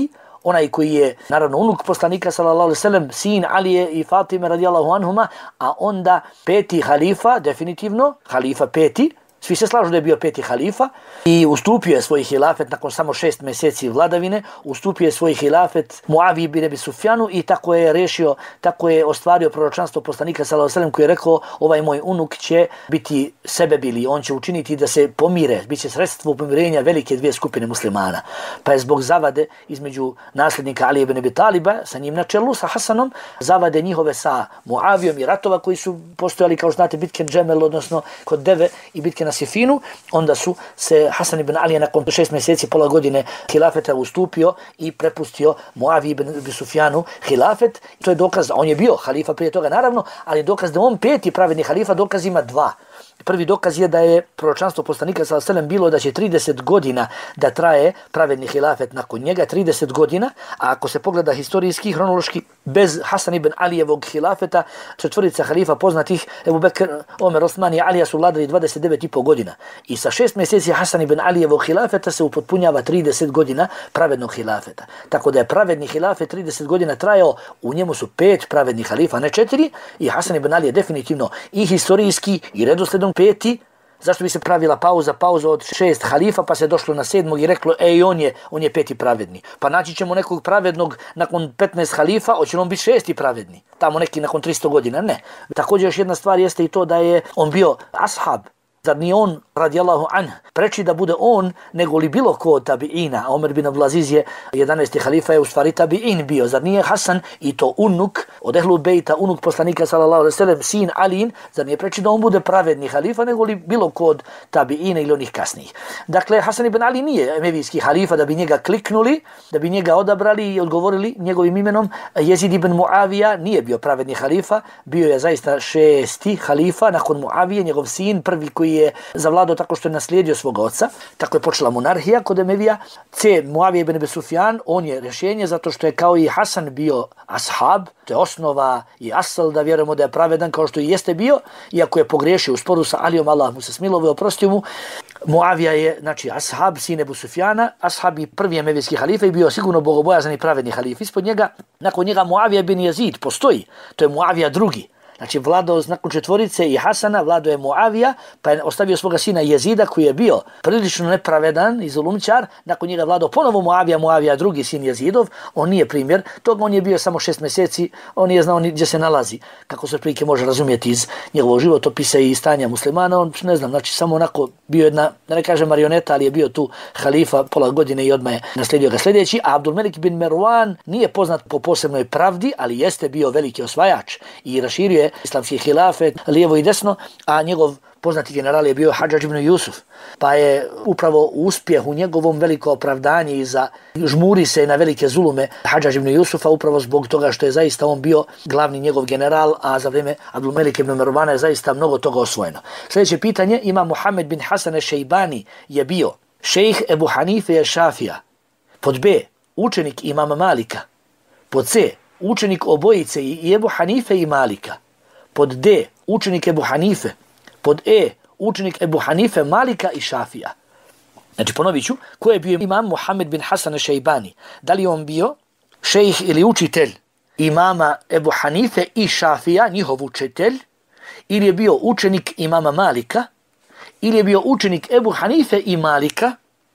onaj koji je naravno unuk poslanika sallallahu alejhi ve sellem, sin Alije i Fatime radijallahu anhuma, a onda peti halifa, definitivno, halifa peti. Svi se slažu da je bio peti halifa i ustupio je svoj hilafet nakon samo 6 mjeseci vladavine, ustupio je svoj hilafet Muaviji bin Abi Sufjanu i tako je rešio, tako je ostvario proročanstvo poslanika sallallahu alejhi ve sellem koji je rekao ovaj moj unuk će biti sebebili, on će učiniti da se pomire, bit će sredstvo pomirenja velike dvije skupine muslimana. Pa je zbog zavade između nasljednika Alije bin Abi Taliba, sa njim na čelu, sa Hasanom, zavade njihove sa Muavijom i ratova koji su postojali, kao što znate, bitke Džemel, odnosno kod Deve i bitke na Sifinu, onda su se Hasan ibn Ali nakon 6 mjeseci, pola godine hilafeta ustupio i prepustio Muaviji ibn Abi Sufjanu hilafet. To je dokaz, on je bio halifa prije toga naravno, ali dokaz da on peti pravedni halifa, dokaz ima dva. Prvi dokaz je da je proročanstvo poslanika sallallahu alejhi ve sellem bilo da će 30 godina da traje pravedni hilafet nakon njega, 30 godina, a ako se pogleda historijski, hronološki, bez Hasan ibn Alijevog hilafeta, četvorica halifa poznatih, Ebu Bekr, Omer, Osman i Alija su vladali 29,5 godina. I sa 6 mjeseci Hasan ibn Alijevog hilafeta se upotpunjava 30 godina pravednog hilafeta. Tako da je pravedni hilafet 30 godina trajao, u njemu su 5 pravednih halifa, ne 4, i Hasan ibn Ali je definitivno i historijski i redosledom peti. Zašto bi se pravila pauza od 6 halifa pa se došlo na 7. i reklo on je peti pravedni. Pa naći ćemo nekog pravednog nakon 15 halifa, hoće on biti 6. pravedni. Tamo neki nakon 300 godina, ne. Također još jedna stvar jeste i to da je on bio ashab. Zar nije on, radijallahu anh, preči da bude on nego li bilo ko od tabiina? Omer bin Abdulaziz je 11. halifa, je u stvari tabiin bio. Zar nije Hasan i to unuk od Ehlul Bejta, unuk poslanika sallallahu alejhi ve sellem, sin Alijin, zar nije preči da on bude pravedni halifa nego li bilo ko od tabiina ili onih kasnijih? Dakle, Hasan ibn Ali nije emevijski halifa da bi njega kliknuli, da bi njega odabrali i odgovorili njegovim imenom. Jezid ibn Muavija nije bio pravedni halifa, bio je zaista 6. halifa nakon Muavije, njegov sin, prvi koji je zavladao tako što je naslijedio svog oca. Tako je počela monarhija kod Emevija. Muavija ibn Abi Sufjan, on je rješenje zato što je kao i Hasan bio ashab, to je osnova i asal da vjerujemo da je pravedan kao što i jeste bio, iako je pogriješio u sporu sa Alijom, Allah mu se smilovao, oprostio mu. Muavija je, znači, ashab, sin Ebu Sufjana, ashab i prvi emevijski halifa i bio sigurno bogobojazan i pravedni halif. Ispod njega, nakon njega Muavija bin Jezid postoji, to je Muavija drugi. Znači, vladao nakon četvorice i Hasana, vladao je Muavija, pa je ostavio svoga sina Jezida koji je bio prilično nepravedan i zulumčar. Nakon njega vladao ponovo Muavija, drugi sin Jezidov. On nije primjer toga, on je bio samo 6 mjeseci, on nije znao gdje se nalazi. Kako se prilike može razumjeti iz njegovog životopisa i stanja muslimana, on ne znam, znači samo onako bio jedna, da ne kažem marioneta, ali je bio tu halifa pola godine i odmah je naslijedio ga sljedeći. A Abdulmelik bin Merwan nije poznat po posebnoj pravdi, ali jeste bio veliki osvajač i raširio je islamski hilafet lijevo i desno, a njegov poznati general je bio Hadžadž ibn Jusuf. Pa je upravo uspjeh u njegovom veliko opravdanje i za žmuri se na velike zulume Hadžadž ibn Jusufa upravo zbog toga što je zaista on bio glavni njegov general, a za vrijeme Abdulmelik ibn Mervana je zaista mnogo toga osvojeno. Sljedeće pitanje, ima Muhammed bin Hasan eš-Šejbani je bio šejh Ebu Hanife je Šafija. Pod B, učenik imama Malika. Pod C, učenik obojice i Ebu Hanife i Malika. Pod D, učenik Ebu Hanife. Pod E, učenik Ebu Hanife, Malika i Šafija. Znači, ponovit ću, ko je bio imam Muhammed bin Hasan eš-Šejbani? Da li on bio šejh ili učitelj imama Ebu Hanife i Šafija, njihov učitelj, ili je bio učenik imama Malika, ili je bio učenik Ebu Hanife i Malika,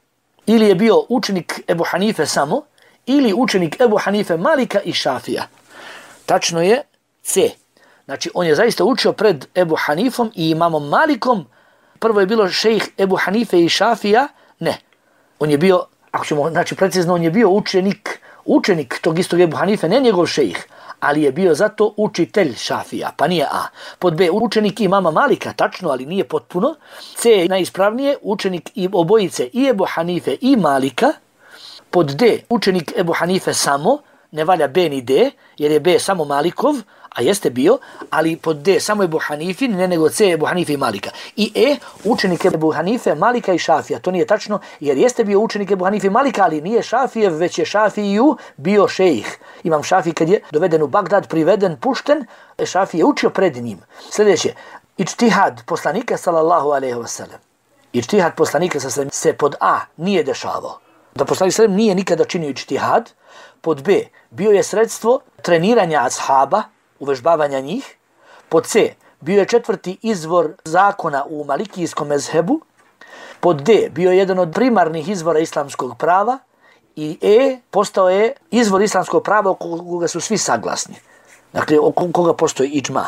ili je bio učenik Ebu Hanife samo, ili učenik Ebu Hanife, Malika i Šafija? Tačno je C. Znači, on je zaista učio pred Ebu Hanifom i imamom Malikom. Prvo je bilo šejh Ebu Hanife i Šafija. Ne. On je bio, ako ćemo, znači precizno, on je bio učenik tog istog Ebu Hanife, ne njegov šejh, ali je bio zato učitelj Šafija, pa nije A. Pod B, učenik imama Malika, tačno, ali nije potpuno. C, najispravnije, učenik i obojice i Ebu Hanife i Malika. Pod D, učenik Ebu Hanife samo, ne valja B ni D, jer je B samo Malikov, a jeste bio, ali pod D samo Ebu Hanifin, ne nego C Ebu Hanife i Malika. I E, učenik Ebu Hanife, Malika i Šafija. To nije tačno, jer jeste bio učenik Ebu Hanife i Malika, ali nije Šafijev, već je Šafiju bio šejh. Imam Šafij kad je doveden u Bagdad, priveden, pušten, Šafij je učio pred njim. Sljedeće, ičtihad poslanika sallallahu alejhi ve sellem. Ičtihad poslanika se pod A nije dešavao. Da poslanik sallallahu nije nikada činio ičtihad. Pod B, bio je sredstvo treniranja ashaba, uvežbavanja njih. Pod C, bio je četvrti izvor zakona u malikijskom mezhebu. Pod D, bio je jedan od primarnih izvora islamskog prava. I E, postao je izvor islamskog prava oko koga su svi saglasni. Dakle, oko koga postoji iđma.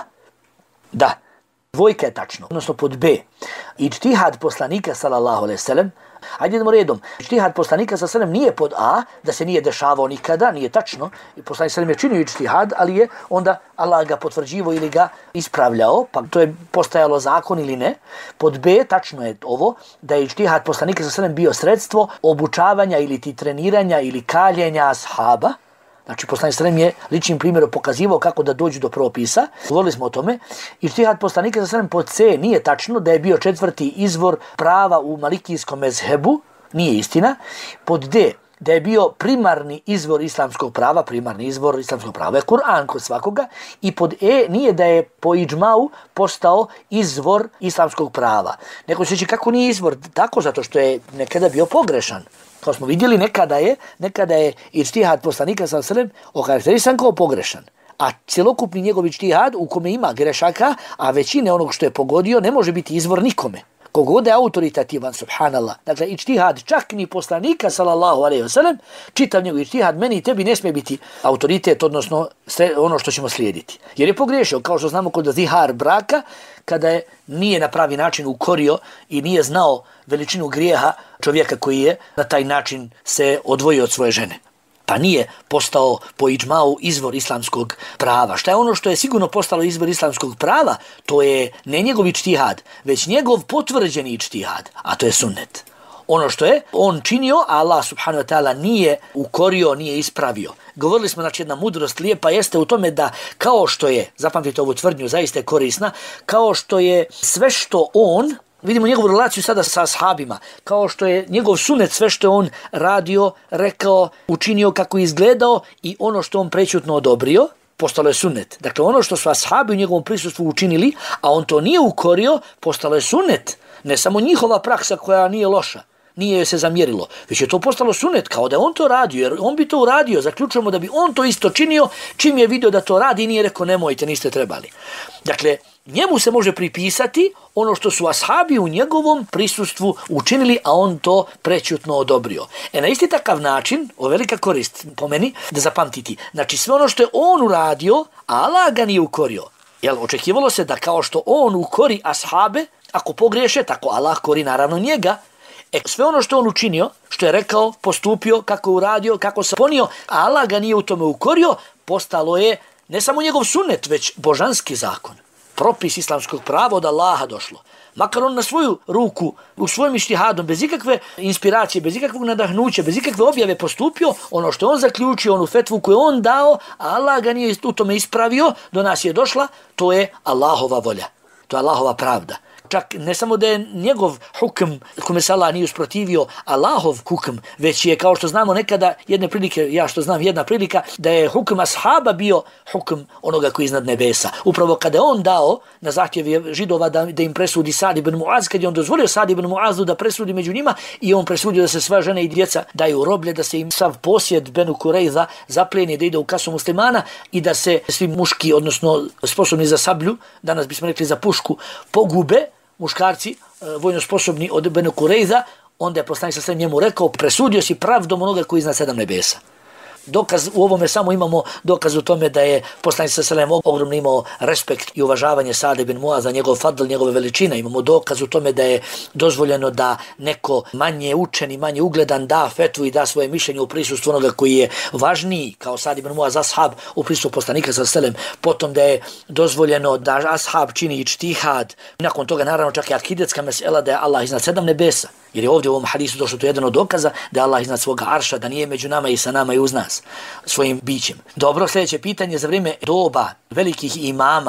Da, dvojka je tačno. Odnosno pod B, iđtihad poslanika sallallahu alejhi ve sellem. Ajde idemo redom. Iđtihad poslanika sallallahu alejhi ve sellem nije pod A, da se nije dešavao nikada, nije tačno. Poslanik sallallahu alejhi ve sellem je činio iđtihad, ali je onda Allah ga potvrđivao ili ga ispravljao, pa to je postajalo zakon ili ne. Pod B, tačno je ovo, da je iđtihad poslanika sallallahu alejhi ve sellem bio sredstvo obučavanja ili treniranja ili kaljenja ashaba. Znači, poslanik sallallahu alejhi ve sellem je ličnim primjerom pokazivao kako da dođu do propisa. Govorili smo o tome. Iđtihad poslanika sallallahu alejhi ve sellem pod C nije tačno da je bio četvrti izvor prava u malikijskom mezhebu. Nije istina. Pod D, da je bio primarni izvor islamskog prava, primarni izvor islamskog prava je Kur'an kod svakoga. I pod E, nije da je po iđmau postao izvor islamskog prava. Neko će reći kako nije izvor? Tako, zato što je nekada bio pogrešan. Kao smo vidjeli, nekada je iđtihad poslanika sallallahu alejhi ve sellem okarakterisan kao pogrešan. A cjelokupni njegov iđtihad u kome ima grešaka, a većine onog što je pogodio ne može biti izvor nikome. Kogod je autoritativan, subhanallah. Dakle, iđtihad čak ni poslanika sallallahu alejhi ve sellem, čitav njegov iđtihad meni i tebi ne smije biti autoritet, odnosno ono što ćemo slijediti. Jer je pogriješio, kao što znamo kod zihar braka, kada je nije na pravi način ukorio i nije znao veličinu grijeha čovjeka koji je na taj način se odvojio od svoje žene. Pa nije postao po iđmau izvor islamskog prava. Šta je ono što je sigurno postalo izvor islamskog prava? To je ne njegov iđtihad, već njegov potvrđeni iđtihad, a to je sunnet. Ono što je on činio, a Allah subhanahu wa ta'ala nije ukorio, nije ispravio. Govorili smo, znači, jedna mudrost lijepa jeste u tome da kao što je, zapamtite ovu tvrdnju, zaista je korisna, kao što je sve što on, vidimo njegovu relaciju sada sa ashabima, kao što je njegov sunet, sve što je on radio, rekao, učinio, kako je izgledao i ono što on prečutno odobrio, postalo je sunnet. Dakle, ono što su ashabi u njegovom prisustvu učinili, a on to nije ukorio, postalo je sunnet. Ne samo njihova praksa koja nije loša, nije joj se zamjerilo, već je to postalo sunnet, kao da je on to radio, jer on bi to uradio, zaključujemo da bi on to isto činio, čim je vidio da to radi i nije rekao nemojte, niste trebali. Dakle, njemu se može pripisati ono što su ashabi u njegovom prisustvu učinili, a on to prečutno odobrio. Na isti takav način, o velika korist po meni, da zapamtiti, znači sve ono što je on uradio, Allah ga nije ukorio. Jel, očekivalo se da kao što on ukori ashabe, ako pogriješe, tako Allah kori naravno njega. Sve ono što on učinio, što je rekao, postupio, kako je uradio, kako se ponio, a Allah ga nije u tome ukorio, postalo je ne samo njegov sunnet, već božanski zakon. Propis islamskog prava od Allaha došlo. Makar on na svoju ruku, u svojim ištihadom, bez ikakve inspiracije, bez ikakvog nadahnuća, bez ikakve objave postupio, ono što on zaključio, onu fetvu koju on dao, a Allah ga nije u tome ispravio, do nas je došla, to je Allahova volja. To je Allahova pravda. Čak ne samo da je njegov hukm kome se Allah nije usprotivio Allahov hukm, već je, kao što znamo nekada, jedne prilike, ja što znam jedna prilika, da je hukm ashaba bio hukm onoga koji je iznad nebesa. Upravo kada je on dao na zahtjev Židova da im presudi Sad ibn Muaz, kad je on dozvolio Sad ibn Muazu da presudi među njima i on presudio da se sva žene i djeca daju u roblje, da se im sav posjed Benu Kurejza zaplijeni, da ide u kasu muslimana i da se svi muški, odnosno sposobni za sablju, danas bismo rekli za pušku, pogube, muškarci vojno sposobni od Benu Kurejza, onda je poslanik sallallahu alejhi ve sellem njemu rekao, presudio si pravdom onoga koji je iznad 7 nebesa. Dokaz u ovome samo imamo dokaz u tome da je poslanik sallallahu alejhi ve sellem ogromno imao respekt i uvažavanje Sada ibn Muaza, njegov fadl, njegove veličine. Imamo dokaz u tome da je dozvoljeno da neko manje učen i manje ugledan da fetvu i da svoje mišljenje u prisustvu onoga koji je važniji, kao Sad ibn Muaz ashab u prisustvu poslanika sallallahu alejhi ve sellem. Potom da je dozvoljeno da ashab čini ičtihad. Nakon toga naravno čak i akidetska mesela da je Allah iznad 7 nebesa. Jer je ovdje u ovom hadisu došlo to jedan od dokaza da je Allah iznad svoga arša, da nije među nama i sa nama i uz nas svojim bićem. Dobro, sljedeće pitanje za vrijeme doba velikih imama,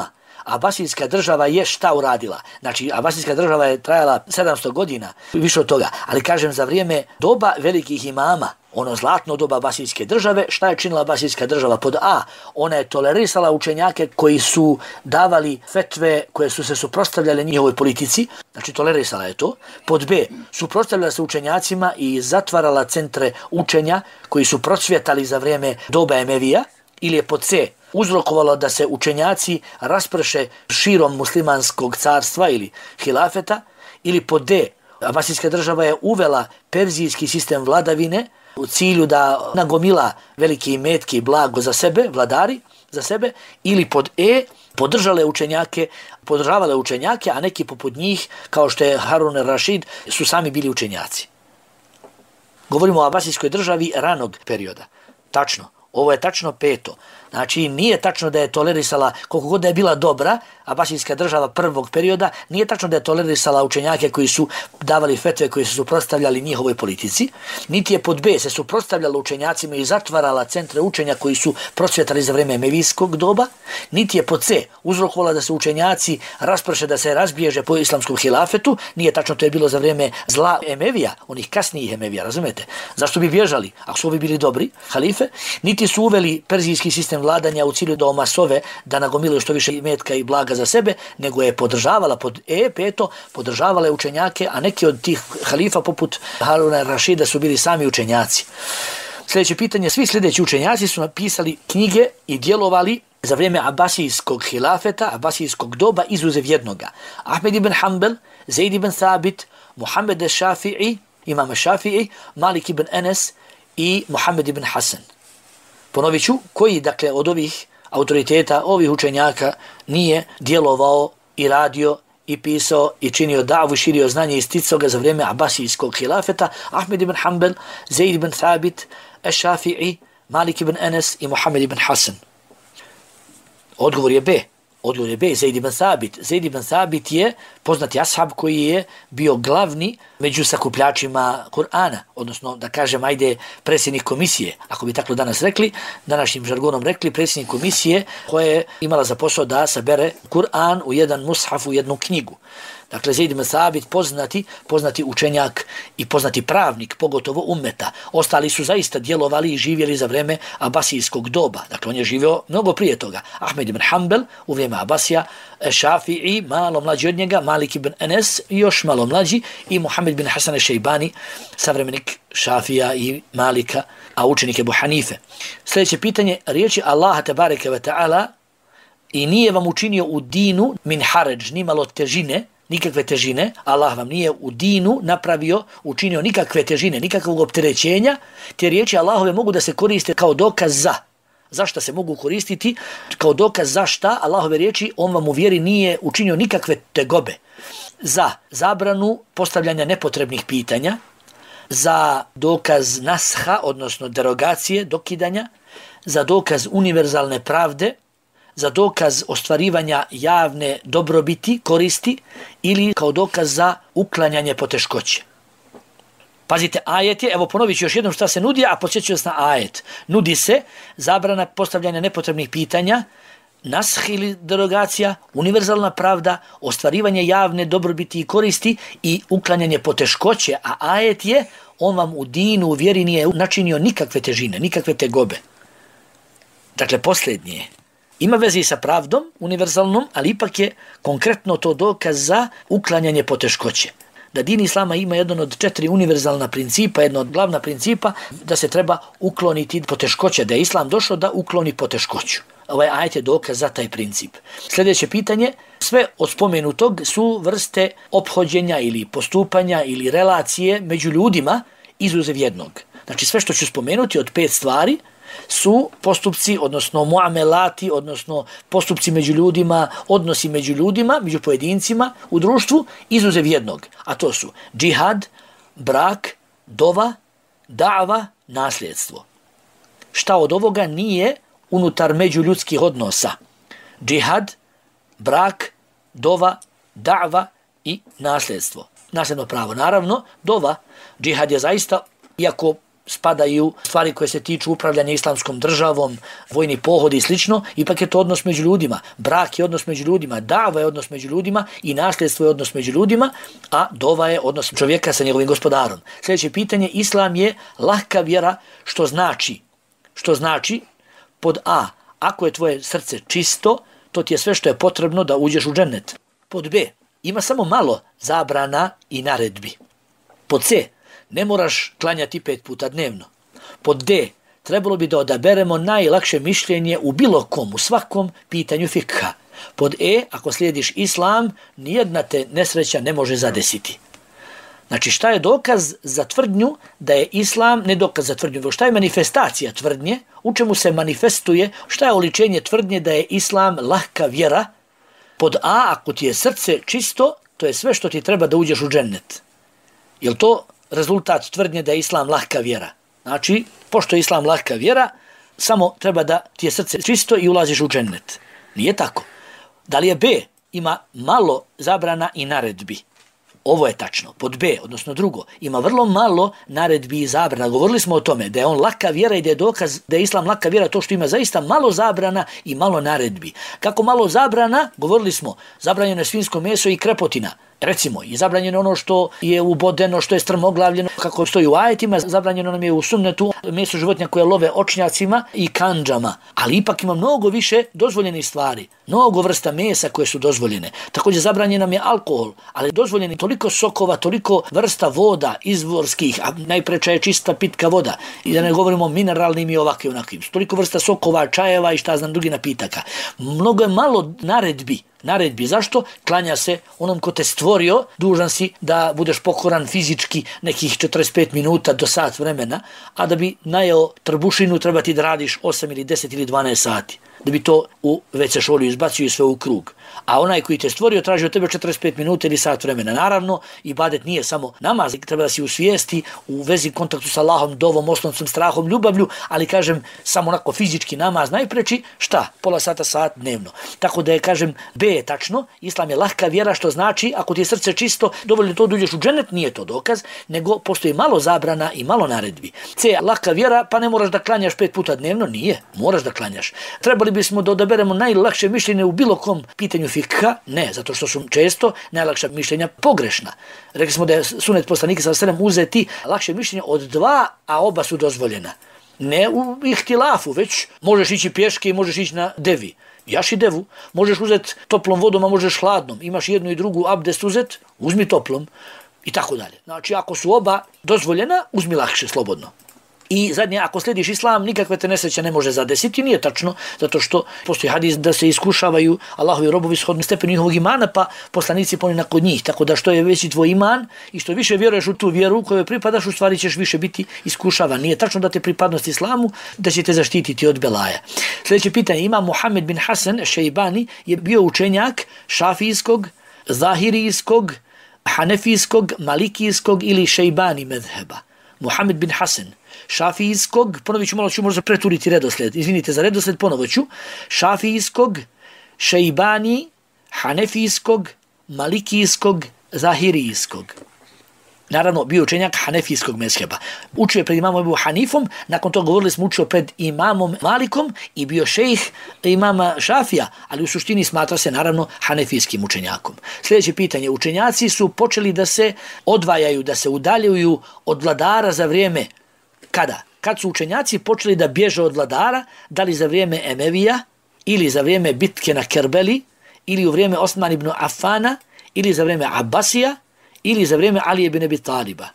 Abasijska država je šta uradila? Znači, Abasijska država je trajala 700 godina, više od toga. Ali kažem, za vrijeme doba velikih imama, ono zlatno doba Abasijske države, šta je činila Abasijska država? Pod A, ona je tolerisala učenjake koji su davali fetve koje su se suprotstavljale njihovoj politici, znači tolerisala je to. Pod B, suprotstavljala se učenjacima i zatvarala centre učenja koji su procvjetali za vrijeme doba Emevija, ili je pod C, uzrokovalo da se učenjaci rasprše širom muslimanskog carstva ili hilafeta, ili pod D, Abasijska država je uvela perzijski sistem vladavine u cilju da nagomila velike imetke i blago za sebe, vladari za sebe, ili pod E, podržavale učenjake, a neki poput njih, kao što je Harun al-Rašid, su sami bili učenjaci. Govorimo o Abasijskoj državi ranog perioda. Tačno. Ovo je tačno 5. Znači, nije tačno da je tolerisala, koliko god da je bila dobra, Abasijska država prvog perioda, nije tačno da je tolerisala učenjake koji su davali fetve, koji su suprotstavljali njihovoj politici, niti je pod B se suprotstavljala učenjacima i zatvarala centre učenja koji su procvjetali za vrijeme Emevijskog doba, niti je pod C uzrokovala da se učenjaci rasprše, da se razbježe po islamskom hilafetu, nije tačno, to je bilo za vrijeme zla Emevija, onih kasnijih Emevija, razumete? Zašto bi bježali, ako su ovi bili dobri halife? Niti su uveli perzijski sistem vladanja u cilju da omasove, da nagomilaju što više imetka i blaga za sebe, nego je podržavala pod E, 5, podržavala je učenjake, a neki od tih halifa poput Haruna Rašida su bili sami učenjaci. Sljedeće pitanje, svi sljedeći učenjaci su napisali knjige i djelovali za vrijeme Abasijskog hilafeta, Abasijskog doba, izuzev jednoga. Ahmed ibn Hanbel, Zaid ibn Thabit, Muhammed al-Shafi'i, imam al-Shafi'i, Malik ibn Enes i Muhammed ibn Hasan. Ponovit ću, koji dakle od ovih autoriteta, ovih učenjaka nije djelovao i radio i pisao i činio davu, širio znanje i sticao ga za vrijeme Abasijskog hilafeta? Ahmed ibn Hanbel, Zaid ibn Thabit, al-Shafi'i, Malik ibn Enes i Muhammed ibn Hasan. Odgovor je B. Odgovor je B, Zaid ibn Thabit. Zaid ibn Thabit je poznati ashab koji je bio glavni među sakupljačima Kur'ana, odnosno da kažem, ajde, predsjednik komisije, ako bi tako danas rekli, današnjim žargonom rekli, predsjednik komisije koja je imala za posao da sabere Kur'an u jedan mushaf, u jednu knjigu. Dakle, Zaid ibn Thabit, poznati učenjak i poznati pravnik, pogotovo ummeta. Ostali su zaista djelovali i živjeli za vrijeme Abasijskog doba. Dakle, on je živio mnogo prije toga. Ahmed ibn Hanbel u vrijeme Abasija, Šafi'i, malo mlađi od njega, Malik ibn Enes, još malo mlađi, i Muhammed bin Hasan al-Šejbani, savremenik Šafija i Malika, a učenik Ebu Hanife. Sljedeće pitanje, riječi Allaha tebareke ve ta'ala, i nije vam učinio u dinu min haradž, nimalo težine, nikakve težine, Allah vam nije u dinu učinio nikakve težine, nikakvog opterećenja, te riječi Allahove mogu da se koriste kao dokaz za. Zašto se mogu koristiti? Kao dokaz za šta? Allahove riječi, on vam u vjeri nije učinio nikakve tegobe. Za zabranu postavljanja nepotrebnih pitanja, za dokaz nasha, odnosno derogacije, dokidanja, za dokaz univerzalne pravde, za dokaz ostvarivanja javne dobrobiti, koristi, ili kao dokaz za uklanjanje poteškoće. Pazite, ajet je, evo ponovit ću još jednom šta se nudi, a podsjeću vas na ajet. Nudi se zabrana postavljanja nepotrebnih pitanja, nash ili derogacija, univerzalna pravda, ostvarivanje javne dobrobiti i koristi i uklanjanje poteškoće, a ajet je, on vam u dinu, u vjeri nije načinio nikakve težine, nikakve tegobe. Dakle, posljednje ima veze i sa pravdom univerzalnom, ali ipak je konkretno to dokaz za uklanjanje poteškoće. Da din Islama ima jedan od 4 univerzalna principa, jedno od glavna principa, da se treba ukloniti poteškoće, da je Islam došao da ukloni poteškoću. Ovaj ajet je dokaz za taj princip. Sljedeće pitanje, sve od spomenutog su vrste ophođenja ili postupanja ili relacije među ljudima izuzev jednog. Znači sve što ću spomenuti od 5 stvari su postupci, odnosno muamelati, odnosno postupci među ljudima, odnosi među ljudima, među pojedincima u društvu, izuzev jednog. A to su džihad, brak, dova, da'va, nasljedstvo. Šta od ovoga nije unutar međuljudskih odnosa? Džihad, brak, dova, da'va i nasljedstvo. Nasljedno pravo. Naravno, dova, džihad je zaista, iako spadaju stvari koje se tiču upravljanja islamskom državom, vojni pohodi i slično, ipak je to odnos među ljudima. Brak je odnos među ljudima, dava je odnos među ljudima i nasljedstvo je odnos među ljudima, a dova je odnos čovjeka sa njegovim gospodarom. Sljedeće pitanje, islam je lahka vjera, što znači pod A, ako je tvoje srce čisto, to ti je sve što je potrebno da uđeš u džennet. Pod B, ima samo malo zabrana i naredbi. Pod C, ne moraš klanjati 5 puta dnevno. Pod D, trebalo bi da odaberemo najlakše mišljenje u bilo kom, u svakom pitanju fikha. Pod E, ako slijediš islam, nijedna te nesreća ne može zadesiti. Znači, šta je dokaz za tvrdnju da je islam, ne dokaz za tvrdnju, šta je manifestacija tvrdnje, u čemu se manifestuje, šta je oličenje tvrdnje da je islam lahka vjera. Pod A, ako ti je srce čisto, to je sve što ti treba da uđeš u džennet. Je li to rezultat tvrdnje da je islam lahka vjera? Znači, pošto je islam lahka vjera, samo treba da ti je srce čisto i ulaziš u džennet. Nije tako. Da li je B, ima malo zabrana i naredbi? Ovo je tačno. Pod B, odnosno drugo, ima vrlo malo naredbi i zabrana. Govorili smo o tome da je on laka vjera i da je dokaz da je islam laka vjera to što ima zaista malo zabrana i malo naredbi. Kako malo zabrana? Govorili smo, zabranjeno je svinjsko meso i krepotina. Recimo, i zabranjeno ono što je ubodeno, što je strmoglavljeno, kako stoji u ajetima, zabranjeno nam je u sunnetu meso životinja koje love očnjacima i kandžama. Ali ipak ima mnogo više dozvoljenih stvari, mnogo vrsta mesa koje su dozvoljene. Također zabranjen nam je alkohol, ali dozvoljeni toliko sokova, toliko vrsta voda izvorskih, a najpreča je čista pitka voda. I da ne govorimo o mineralnim i ovakvim onakvim. Toliko vrsta sokova, čajeva i šta znam drugi napitaka. Mnogo je malo naredbi. Zašto? Klanja se onom ko te stvorio, dužan si da budeš pokoran fizički nekih 45 minuta do sat vremena, a da bi najeo trbušinu treba ti da radiš 8 ili 10 ili 12 sati. Da bi to u WC šolju izbacio i sve u krug. A onaj koji te stvorio traži od tebe 45 minuta ili sat vremena. Naravno, ibadet nije samo namaz, treba da si u svijesti, u vezi kontaktu sa Allahom, dovom, osnovcom, strahom, ljubavlju, ali kažem, samo onako fizički namaz najpreči, šta? Pola sata, sat dnevno. Tako da je, kažem, B je tačno, islam je lahka vjera, što znači, ako ti je srce čisto, dovoljno to da uđeš u džennet, nije to dokaz, nego postoji malo zabrana i malo naredbi. C, lahka vjera, pa ne moraš da klanjaš 5 puta dnevno, nije, moraš da klanjaš. Trebali bismo da odaberemo najlakše mišljenje u bilo kom pitanju fikha, ne, zato što su često najlakša mišljenja pogrešna. Rekli smo da je sunet poslanika sallallahu alejhi ve sellem uzeti lakše mišljenje od 2, a oba su dozvoljena. Ne u ihtilafu, već možeš ići pješke i možeš ići na devi. Jaši devu, možeš uzeti toplom vodom, a možeš hladnom. Imaš jednu i drugu abdest uzet, uzmi toplom i tako dalje. Znači, ako su oba dozvoljena, uzmi lakše, slobodno. I zadnje, ako slijediš islam, nikakve te nesreće ne može zadesiti, nije tačno, zato što postoji hadis da se iskušavaju Allahovi robovi shodno stepenu njihovog imana, pa poslanici poni nakon njih, tako da što je veći tvoj iman i što više vjeruješ u tu vjeru kojoj pripadaš, u stvari ćeš više biti iskušavan. Nije tačno da te pripadnost islamu, da će te zaštititi od belaja. Sljedeće pitanje, imam Muhammed bin Hasan Šejbani je bio učenjak šafijskog, zahirijskog, hanefijskog, malikijskog ili šejbani medheba. Muhammed bin Hasan, šafijskog, ponovit ću malo, ću možda preturiti redoslijed, izvinite za redoslijed, ponovit ću, šafijskog, šejbani, hanefijskog, malikijskog, zahirijskog. Naravno, bio učenjak hanefijskog mezheba. Učio je pred imamom Ebu Hanifom, nakon toga govorili smo učio pred imamom Malikom i bio šejh imama Šafija, ali u suštini smatra se naravno hanefijskim učenjakom. Sljedeće pitanje, učenjaci su počeli da se odvajaju, da se udaljuju od vladara za vrijeme kada? Kad su učenjaci počeli da bježe od vladara, da li za vrijeme Emevija, ili za vrijeme bitke na Kerbeli, ili u vrijeme Osman ibn Affana, ili za vrijeme Abbasija, ili za vrijeme Alije ibn Abi Taliba.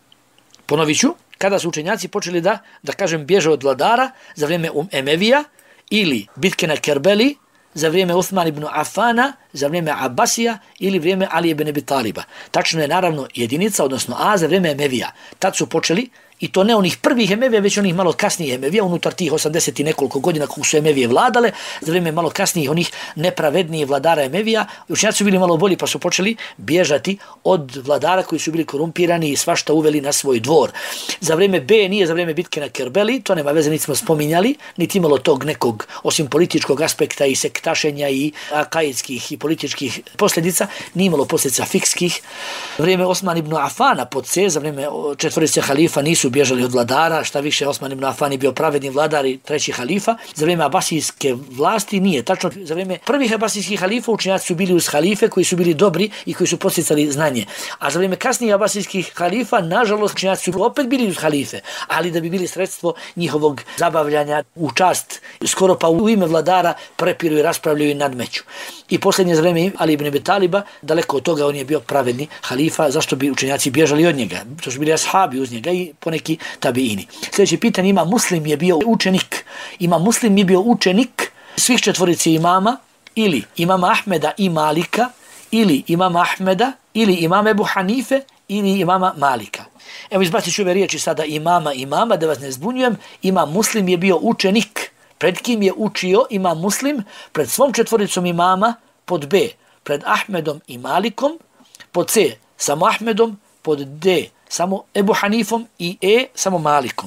Ponovit ću, kada su učenjaci počeli da kažem, bježe od vladara za vrijeme Emevija, ili bitke na Kerbeli, za vrijeme Osman ibn Affana, za vrijeme Abbasija ili vrijeme Alije ibn Abi Taliba. Tačno je naravno jedinica, odnosno A za vrijeme Emevija. Tad su počeli, i to ne onih prvih Emevija, već onih malo kasnijih Emevija, unutar tih 80 i nekoliko godina kako su Emevije vladale, za vrijeme malo kasnijih onih nepravednijih vladara Emevija, učenjaci su bili malo bolji pa su počeli bježati od vladara koji su bili korumpirani i svašta uveli na svoj dvor. Za vrijeme B nije za vrijeme bitke na Kerbeli, to nema veze, niti smo spominjali, niti imalo tog nekog, osim političkog aspekta i sektašenja i akaidskih i političkih posljedica, nije imalo posljedica fikskih. Vrijeme Osman ibn Affana pod C, za vrijeme četvorice halifa nisu bježali od vladara, šta više Osman ibn Affan je bio pravedni vladar i treći halifa. Za vrijeme abasijske vlasti nije. Tačno za vrijeme prvih abasijskih halifa učenjaci su bili uz halife koji su bili dobri i koji su posticali znanje. A za vrijeme kasnijih abasijskih halifa, nažalost, učenjaci su opet bili uz halife, ali da bi bili sredstvo njihovog zabavljanja u čast, skoro pa u ime vladara prepiru i raspravljaju i nadmeću. I posljednje za vrijeme Ali ibn Abi Taliba, daleko od toga on je bio pravedni halifa, zašto bi učenjaci bježali od njega? To su bili ashabi uz njega i poneki tabiini. Sljedeće pitanje, Imam Muslim je bio učenik. Imam Muslim je bio učenik svih četvorici imama, ili imama Ahmeda i Malika, ili imama Ahmeda, ili imama Ebu Hanife, ili imama Malika. Evo izbacit ću ove riječi sada imama, da vas ne zbunjujem. Imam Muslim je bio učenik. Pred kim je učio Imam Muslim? Pred svom četvoricom imama, pod B, pred Ahmedom i Malikom, pod C, samo Ahmedom, pod D, samo Ebu Hanifom i E, samo Malikom.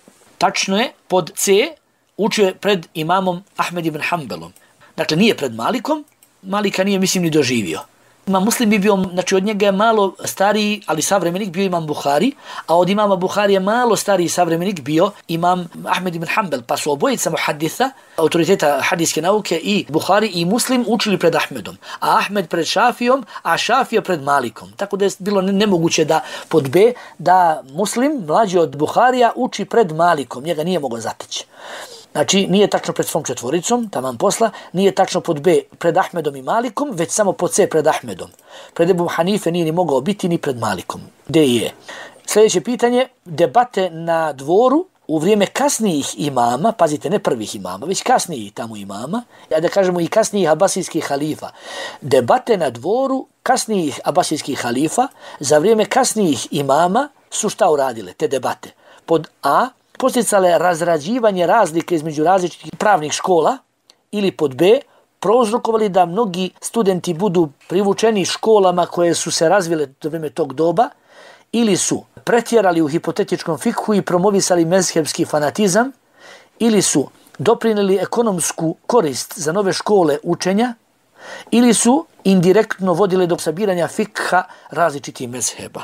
Tačno je, pod C učio je pred imamom Ahmed ibn Hanbelom. Dakle, nije pred Malikom, Malika nije, mislim, ni doživio. Imam Muslim je bio, znači od njega je malo stariji, ali savremenik bio Imam Buhari, a od imama Buhari je malo stariji savremenik bio Imam Ahmed ibn Hanbel, pa su obojica muhadditha, autoriteta hadijske nauke, i Buhari i Muslim učili pred Ahmedom, a Ahmed pred Šafijom, a Šafija pred Malikom. Tako da je bilo nemoguće da pod B, da Muslim, mlađi od Buharija, uči pred Malikom, njega nije mogao zateći. Znači, nije tačno pred svom četvoricom, taman posla, nije tačno pod B pred Ahmedom i Malikom, već samo pod C pred Ahmedom. Pred Ebu Hanife nije ni mogao biti ni pred Malikom. D i E. Sljedeće pitanje, debate na dvoru u vrijeme kasnijih imama, pazite, ne prvih imama, već kasnijih tamo imama, da kažemo i kasnijih abasijskih halifa. Debate na dvoru kasnijih abasijskih halifa za vrijeme kasnijih imama su šta uradile, te debate? Pod A, posticale razrađivanje razlike između različitih pravnih škola, ili pod B, prouzrokovali da mnogi studenti budu privučeni školama koje su se razvile do vrijeme tog doba, ili su pretjerali u hipotetičkom fikhu i promovisali mezhebski fanatizam, ili su doprinijeli ekonomsku korist za nove škole učenja, ili su indirektno vodile do sabiranja fikha različitih mezheba.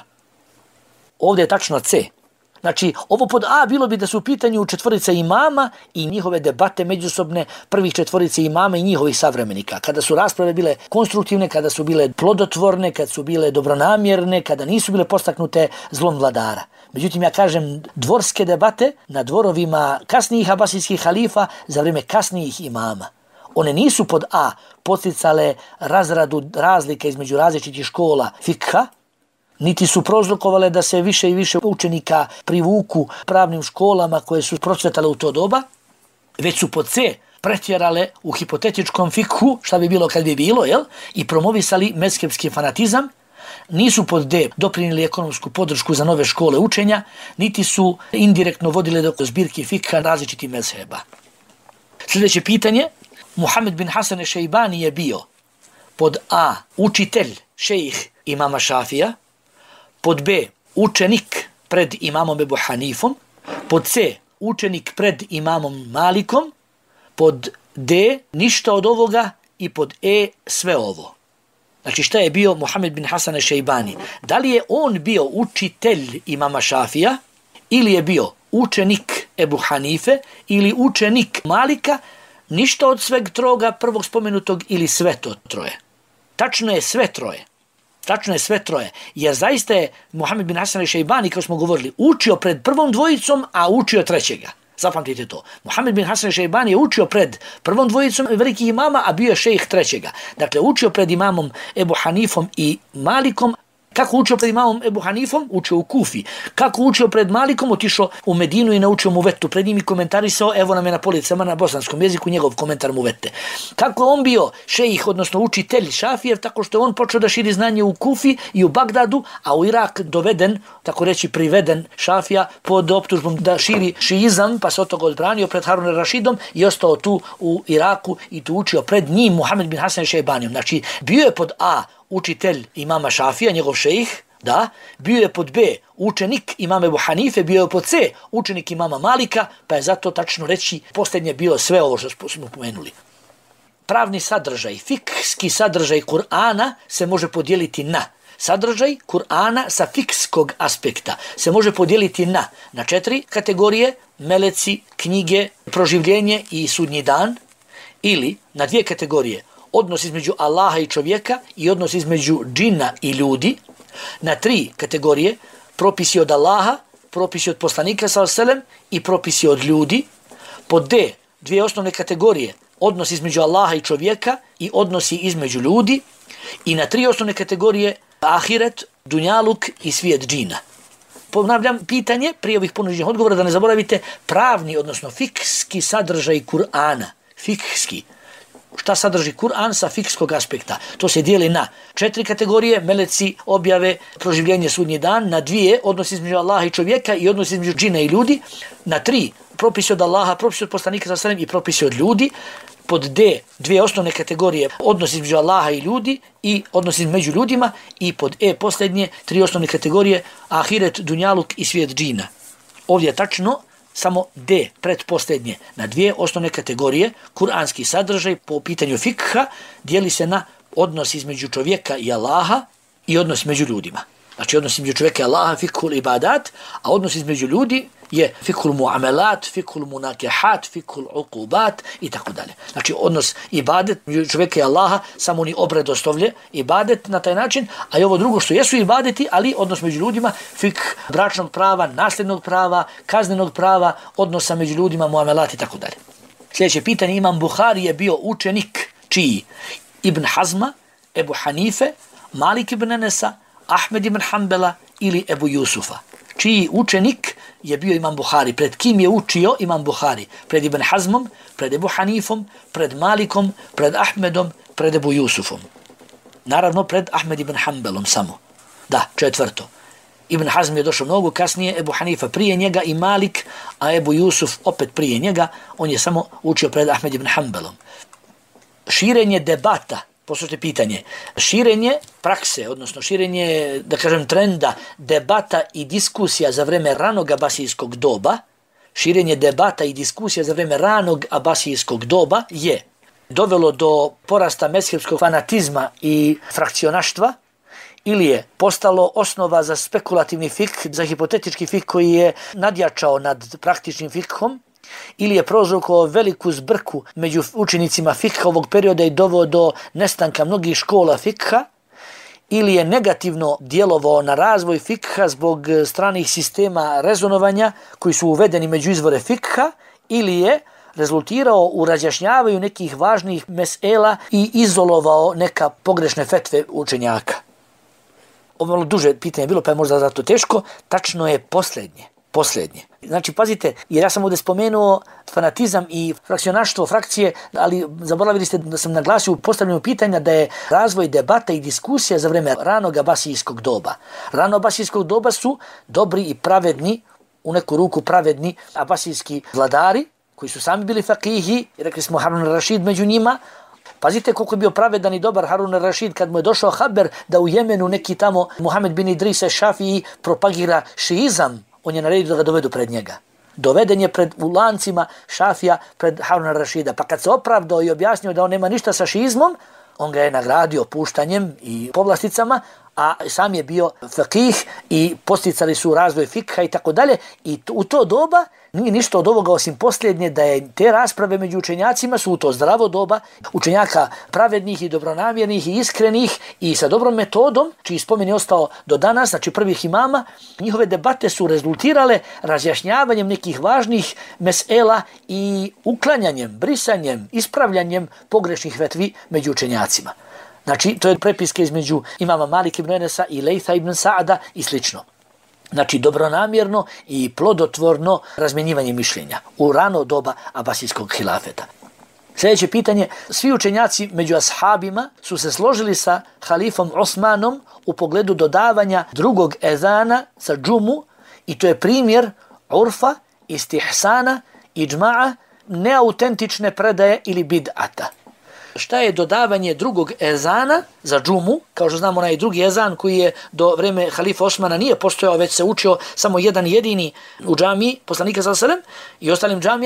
Ovdje je tačno C. Znači, ovo pod A bilo bi da su u pitanju četvorice imama i njihove debate međusobne prvih četvorice imama i njihovih savremenika. Kada su rasprave bile konstruktivne, kada su bile plodotvorne, kada su bile dobronamjerne, kada nisu bile postaknute zlom vladara. Međutim, ja kažem, dvorske debate na dvorovima kasnijih abasijskih halifa za vrijeme kasnijih imama. One nisu pod A posticale razradu razlike između različitih škola fikha, niti su prouzrokovale da se više i više učenika privuku pravnim školama koje su procvetale u to doba, već su pod C pretjerale u hipotetičkom fikhu, šta bi bilo kad bi bilo, i promovisali mezhebski fanatizam. Nisu pod D doprinijeli ekonomsku podršku za nove škole učenja, niti su indirektno vodile do zbirki fikha različitih mezheba. Sljedeće pitanje, Muhammed bin Hasan eš-Šejbani je bio pod A učitelj, šejh imama Šafija, pod B učenik pred imamom Ebu Hanifom, pod C učenik pred imamom Malikom, pod D ništa od ovoga i pod E sve ovo. Znači, šta je bio Muhammed bin Hasan eš-Šejbani? Da li je on bio učitelj imama Šafija, ili je bio učenik Ebu Hanife, ili učenik Malika, ništa od sveg troga prvog spomenutog, ili sve to troje? Tačno je sve troje. Tačno je sve troje, jer zaista je Muhammed bin Hasan eš-Šejbani, kao smo govorili, učio pred prvom dvojicom, a učio trećega. Zapamtite to. Muhammed bin Hasan eš-Šejbani je učio pred prvom dvojicom velikih imama, a bio je šejh trećega. Dakle, učio pred imamom Ebu Hanifom i Malikom. Kako učio pred imamom Ebu Hanifom? Učio u Kufi. Kako učio pred Malikom? Otišao u Medinu i naučio Muvetu. Pred njim i komentarisao, evo nam je na policama na bosanskom jeziku njegov komentar Muvete. Kako on bio šejih, odnosno učitelj Šafijev, tako što je on počeo da širi znanje u Kufi i u Bagdadu, a u Irak doveden, tako reći priveden Šafija pod optužbom da širi šiizam, pa se od toga odbranio pred Harun al-Rašidom i ostao tu u Iraku i tu učio pred njim Muhammed bin Hasan eš-Šejbanijom. Znači, bio je pod A učitelj imama Šafija, njegov šejh, da, bio je pod B učenik imama Ebu Hanife, bio je pod C učenik imama Malika, pa je zato tačno reći posljednje bilo sve ovo što smo pomenuli. Pravni sadržaj, fikski sadržaj Kur'ana se može podijeliti na Sadržaj Kur'ana sa fikskog aspekta se može podijeliti na 4 kategorije: meleci, knjige, proživljenje i sudnji dan, ili na 2 kategorije: odnos između Allaha i čovjeka i odnos između džina i ljudi, na 3 kategorije: propisi od Allaha, propisi od poslanika sallallahu alejhi ve sellem i propisi od ljudi. Pod D, 2 osnovne kategorije: odnos između Allaha i čovjeka i odnosi između ljudi, i na 3 osnovne kategorije: ahiret, dunjaluk i svijet džina. Ponavljam pitanje prije ovih ponuđenih odgovora da ne zaboravite: pravni, odnosno fikski sadržaj Kur'ana. Fikski. Šta sadrži Kur'an sa fikskog aspekta? To se dijeli na 4 kategorije: meleci, objave, proživljenje, sudnji dan, na 2 odnos između Allaha i čovjeka i odnos između džina i ljudi, na 3 propisi od Allaha, propisi od poslanika sallallahu alejhi ve sellem i propisi od ljudi. Pod D, 2 osnovne kategorije: odnos između Allaha i ljudi i odnos između ljudima, i pod E posljednje 3 osnovne kategorije: ahiret, dunjaluk i svijet džina. Ovdje je tačno samo D, pretposljednje, na 2 osnovne kategorije. Kur'anski sadržaj po pitanju fikha dijeli se na odnos između čovjeka i Allaha i odnos među ljudima. Znači odnos između čovjeka i Allaha, fikhul ibadat, a odnos između ljudi je fikhul muamelat, fikhul munakehat, fikhul uqubat i tako dalje. Znači odnos ibadet među čovjeka i Allaha, samo oni obredostovlje ibadet na taj način, a i ovo drugo što jesu ibadeti, ali odnos među ljudima, fikh bračnog prava, nasljednog prava, kaznenog prava, odnosa među ljudima, muamelat i tako dalje. Sljedeće pitanje: Imam Buhari je bio učenik čiji? Ibn Hazma, Ebu Hanife, Malik ibn Enesa, Ahmed ibn Hanbala ili Ebu Jusufa? Čiji učenik je bio Imam Buhari? Pred kim je učio Imam Buhari? Pred Ibn Hazmom, pred Ebu Hanifom, pred Malikom, pred Ahmedom, pred Ebu Jusufom? Naravno pred Ahmed ibn Hanbalom samo. Da, 4. Ibn Hazm je došao mnogo kasnije, Ebu Hanifa prije njega i Malik, a Ebu Jusuf opet prije njega. On je samo učio pred Ahmed ibn Hanbalom. Širenje debata, poslušajte pitanje, širenje prakse, odnosno širenje, da kažem, trenda debata i diskusija za vreme ranog abasijskog doba, širenje debata i diskusija za vreme ranog abasijskog doba je dovelo do porasta mezhebskog fanatizma i frakcionaštva, ili je postalo osnova za spekulativni fik, za hipotetički fik koji je nadjačao nad praktičnim fikhom, ili je prouzrokovao veliku zbrku među učenicima fikha ovog perioda i doveo do nestanka mnogih škola fikha, ili je negativno djelovao na razvoj fikha zbog stranih sistema rezonovanja koji su uvedeni među izvore fikha, ili je rezultirao u razjašnjavanju nekih važnih mesela i izolovao neka pogrešne fetve učenjaka. Ovo malo duže pitanje je bilo, pa je možda zato teško. Tačno je posljednje. Znači, pazite, jer ja sam ovdje spomenuo fanatizam i frakcionaštvo, frakcije, ali zaboravili ste da sam naglasio u postavljanju pitanja da je razvoj debata i diskusija za vreme ranog abasijskog doba. Rano abasijskog doba su dobri i pravedni, u neku ruku pravedni abasijski vladari, koji su sami bili fakihi, rekli smo Harun al-Rašid među njima. Pazite koliko je bio pravedan i dobar Harun al-Rašid kad mu je došao haber da u Jemenu neki tamo Muhammed bin Idris Šafiji propagira šiizam. On je naredio da ga dovedu pred njega. Doveden je u lancima Šafija pred Harun al-Rašida. Pa kad se opravdao i objasnio da on nema ništa sa šiizmom, on ga je nagradio puštanjem i povlasticama, a sam je bio fakih i posticali su razvoj fikha i tako dalje. I u to doba nije ništa od ovoga osim posljednje, da je te rasprave među učenjacima su u to zdravo doba učenjaka pravednih i dobronamjernih i iskrenih i sa dobrom metodom, čiji spomen je ostao do danas, znači prvih imama. Njihove debate su rezultirale razjašnjavanjem nekih važnih mesela i uklanjanjem, brisanjem, ispravljanjem pogrešnih fetvi među učenjacima. Znači, to je prepiske između imama Malik ibn Enesa i Lejtha ibn Sa'ada i slično. Znači, dobronamjerno i plodotvorno razmjenjivanje mišljenja u rano doba abasijskog hilafeta. Sljedeće pitanje: svi učenjaci među ashabima su se složili sa halifom Osmanom u pogledu dodavanja drugog ezana sa džumu, i to je primjer urfa, istihsana, iđma'a, neautentične predaje ili bid'ata. Šta je dodavanje drugog ezana za džumu? Kao što znamo, onaj drugi ezan koji je do vreme halifa Osmana nije postojao, već se učio samo jedan jedini u džamiji poslanika sallallahu alejhi ve sellem i ostalim džamijama,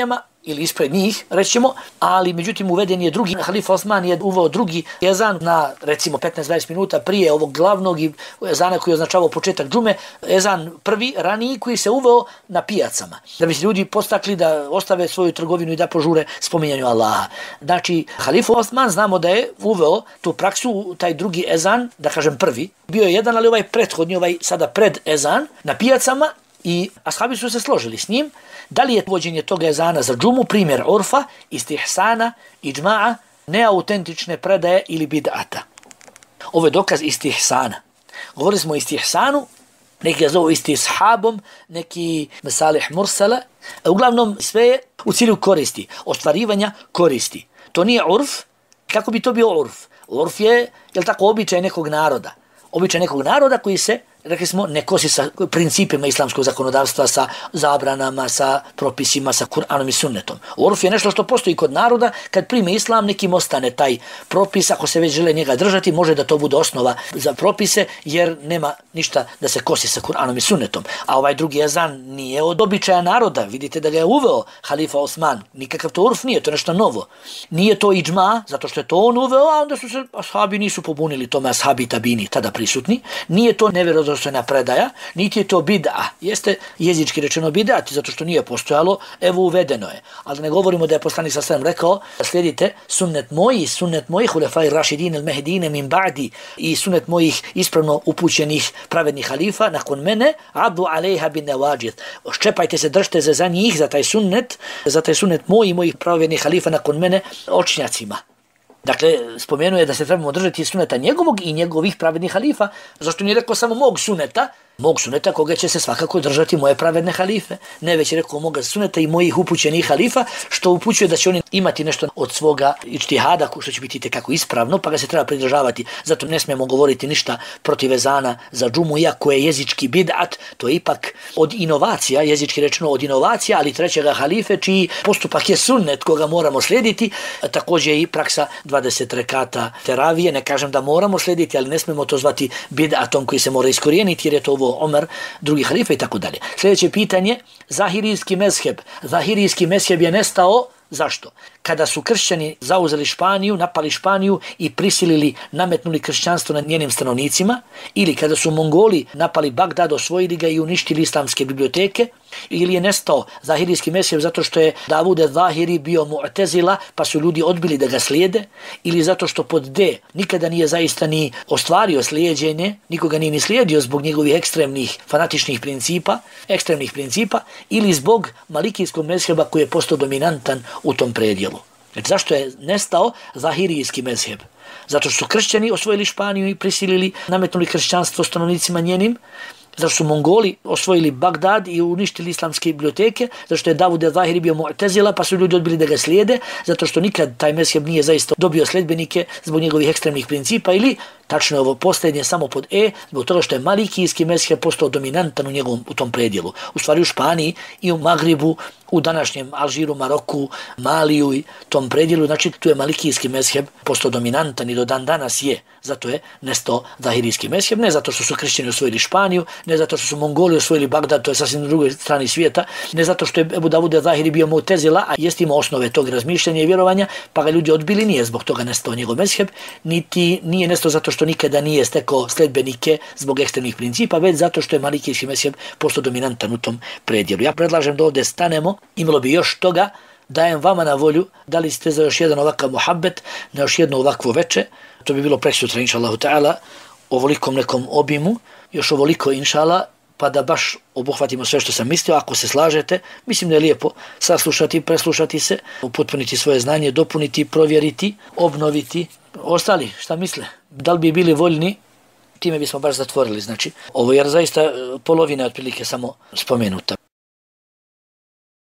ili ispred njih, rećemo, ali međutim uveden je drugi, halifa Osman je uveo drugi ezan na recimo 15-20 minuta prije ovog glavnog ezana koji je označavao početak džume, ezan prvi, raniji, koji se uveo na pijacama, da bi se ljudi postakli da ostave svoju trgovinu i da požure spominjanju Allaha. Znači, halifa Osman znamo da je uveo tu praksu, taj drugi ezan, da kažem prvi, bio je jedan, ali ovaj prethodni, ovaj sada pred ezan na pijacama, i ashabi su se složili s njim. Da li je vođenje toga ezana za džumu primjer urfa, istihsana, iđma'a, neautentične predaje ili bid'ata? Ovo je dokaz istihsana. Govorili smo o istihsanu, neki ga zovu istishabom, neki mesalih mursala. Uglavnom sve je u cilju koristi, ostvarivanja koristi. To nije urf. Kako bi to bio urf? Urf je tako, običaj nekog naroda. Običaj nekog naroda koji se, rekli smo, ne kosi sa principima islamskog zakonodavstva, sa zabranama, sa propisima, sa Kur'anom i sunnetom. Urf je nešto što postoji kod naroda, kad prime islam, nekim ostane taj propis, ako se već žele njega držati, može da to bude osnova za propise, jer nema ništa da se kosi sa Kur'anom i sunnetom. A ovaj drugi ezan nije od običaja naroda, vidite da ga je uveo halifa Osman, nikakav to urf nije, to je nešto novo. Nije to iđma, zato što je to on uveo, a onda su se ashabi nisu pobunili tome, ashabi i tabini tada prisutni. Nije to nevjerodostojna predaja, niti je to bid'a. Jeste jezički rečeno bid'at, zato što nije postojalo, evo uvedeno je. Ali ne govorimo da je poslanik sallallahu alejhi ve sellem rekao, slijedite sunnet mojih hulefaj rašidin il mehdine min ba'di, i sunnet mojih ispravno upućenih pravednih halifa nakon mene, abdu alejha bin nawajid. Ščepajte se, držite se za njih, za taj sunnet mojih pravednih halifa nakon mene očnjacima. Dakle, spomenuo je da se trebamo držati suneta njegovog i njegovih pravednih halifa. Zašto nije rekao samo mog suneta koga će se svakako držati moje pravedne halife. Ne, već je rekao moga suneta i mojih upućenih halifa, što upućuje da će oni imati nešto od svoga ičtihada, što će biti tekako ispravno, pa ga se treba pridržavati. Zato ne smijemo govoriti ništa protiv ezana za džumu, iako je jezički bid'at, to je ipak od inovacija, jezički rečeno od inovacija, ali trećega halife, čiji postupak je sunnet koga moramo slijediti. Također je i praksa 20 rekata teravije, ne kažem da moramo slijediti, ali ne smijemo to zvati bid'atom koji se mora iskorijeniti, jer je to ovo Omer, drugi halifa i tako dalje. Sljedeće pitanje, zahirijski mezheb. Zahirijski mezheb je nestao. Zašto? Kada su kršćani zauzeli Španiju, napali Španiju i prisilili, nametnuli kršćanstvo nad njenim stanovnicima, ili kada su Mongoli napali Bagdad, osvojili ga i uništili islamske biblioteke, ili je nestao zahirijski mezheb zato što je Davud Zahiri bio mu'tezila, pa su ljudi odbili da ga slijede, ili zato što pod D nikada nije zaista ni ostvario slijeđenje, nikoga nije ni slijedio zbog njegovih ekstremnih fanatičnih principa, ili zbog malikijskog mezheba koji je postao dominantan u tom predjelu. Znači, zašto je nestao zahirijski mezheb? Zato što su kršćani osvojili Španiju i prisilili, nametnuli kršćanstvo stanovnicima njenim, zato su Mongoli osvojili Bagdad i uništili islamske biblioteke, zato što je Davud Zahiri bio mu'tezila, pa su ljudi odbili da ga slijede, zato što nikad taj mezheb nije zaista dobio sledbenike zbog njegovih ekstremnih principa, ili, tačno je ovo posljednje samo pod E, zbog toga što je malikijski mezheb postao dominantan u tom predjelu. U stvari u Španiji i u Magribu, u današnjem Alžiru, Maroku, Maliju i tom predjelu, znači tu je malikijski mezheb postao dominantan i do dan danas je. Zato je nestao zahirijski mezheb, ne zato što su kršćani osvojili Španiju, ne zato što su Mongoli osvojili Bagdad, to je sasvim na drugoj strani svijeta, ne zato što je Ebu Davud Zahiri bio mu'tezila, a jest imao osnove tog razmišljanja i vjerovanja, pa ga ljudi odbili, nije zbog toga nestao njegov mezheb, niti nije nestao zato što nikada nije stekao sledbenike zbog ekstremnih principa, već zato što je malikijski mezheb postao dominantan u tom predjelu. Ja predlažem da ovdje stanemo, imalo bi još toga, dajem vama na volju, da li ste za još jedan ovakav muhabbet, na još jedno ovakvo veče, to bi bilo preksutra, inša Allahu ta'ala, ovolikom nekom obimu, još ovoliko, inša Allah, pa da baš obuhvatimo sve što sam mislio. Ako se slažete, mislim da je lijepo saslušati, preslušati se, upotpuniti svoje znanje, dopuniti, provjeriti, obnoviti. Ostali, šta misle? Da li bi bili voljni? Time bismo baš zatvorili, znači. Ovo je zaista polovina otprilike samo spomenuta.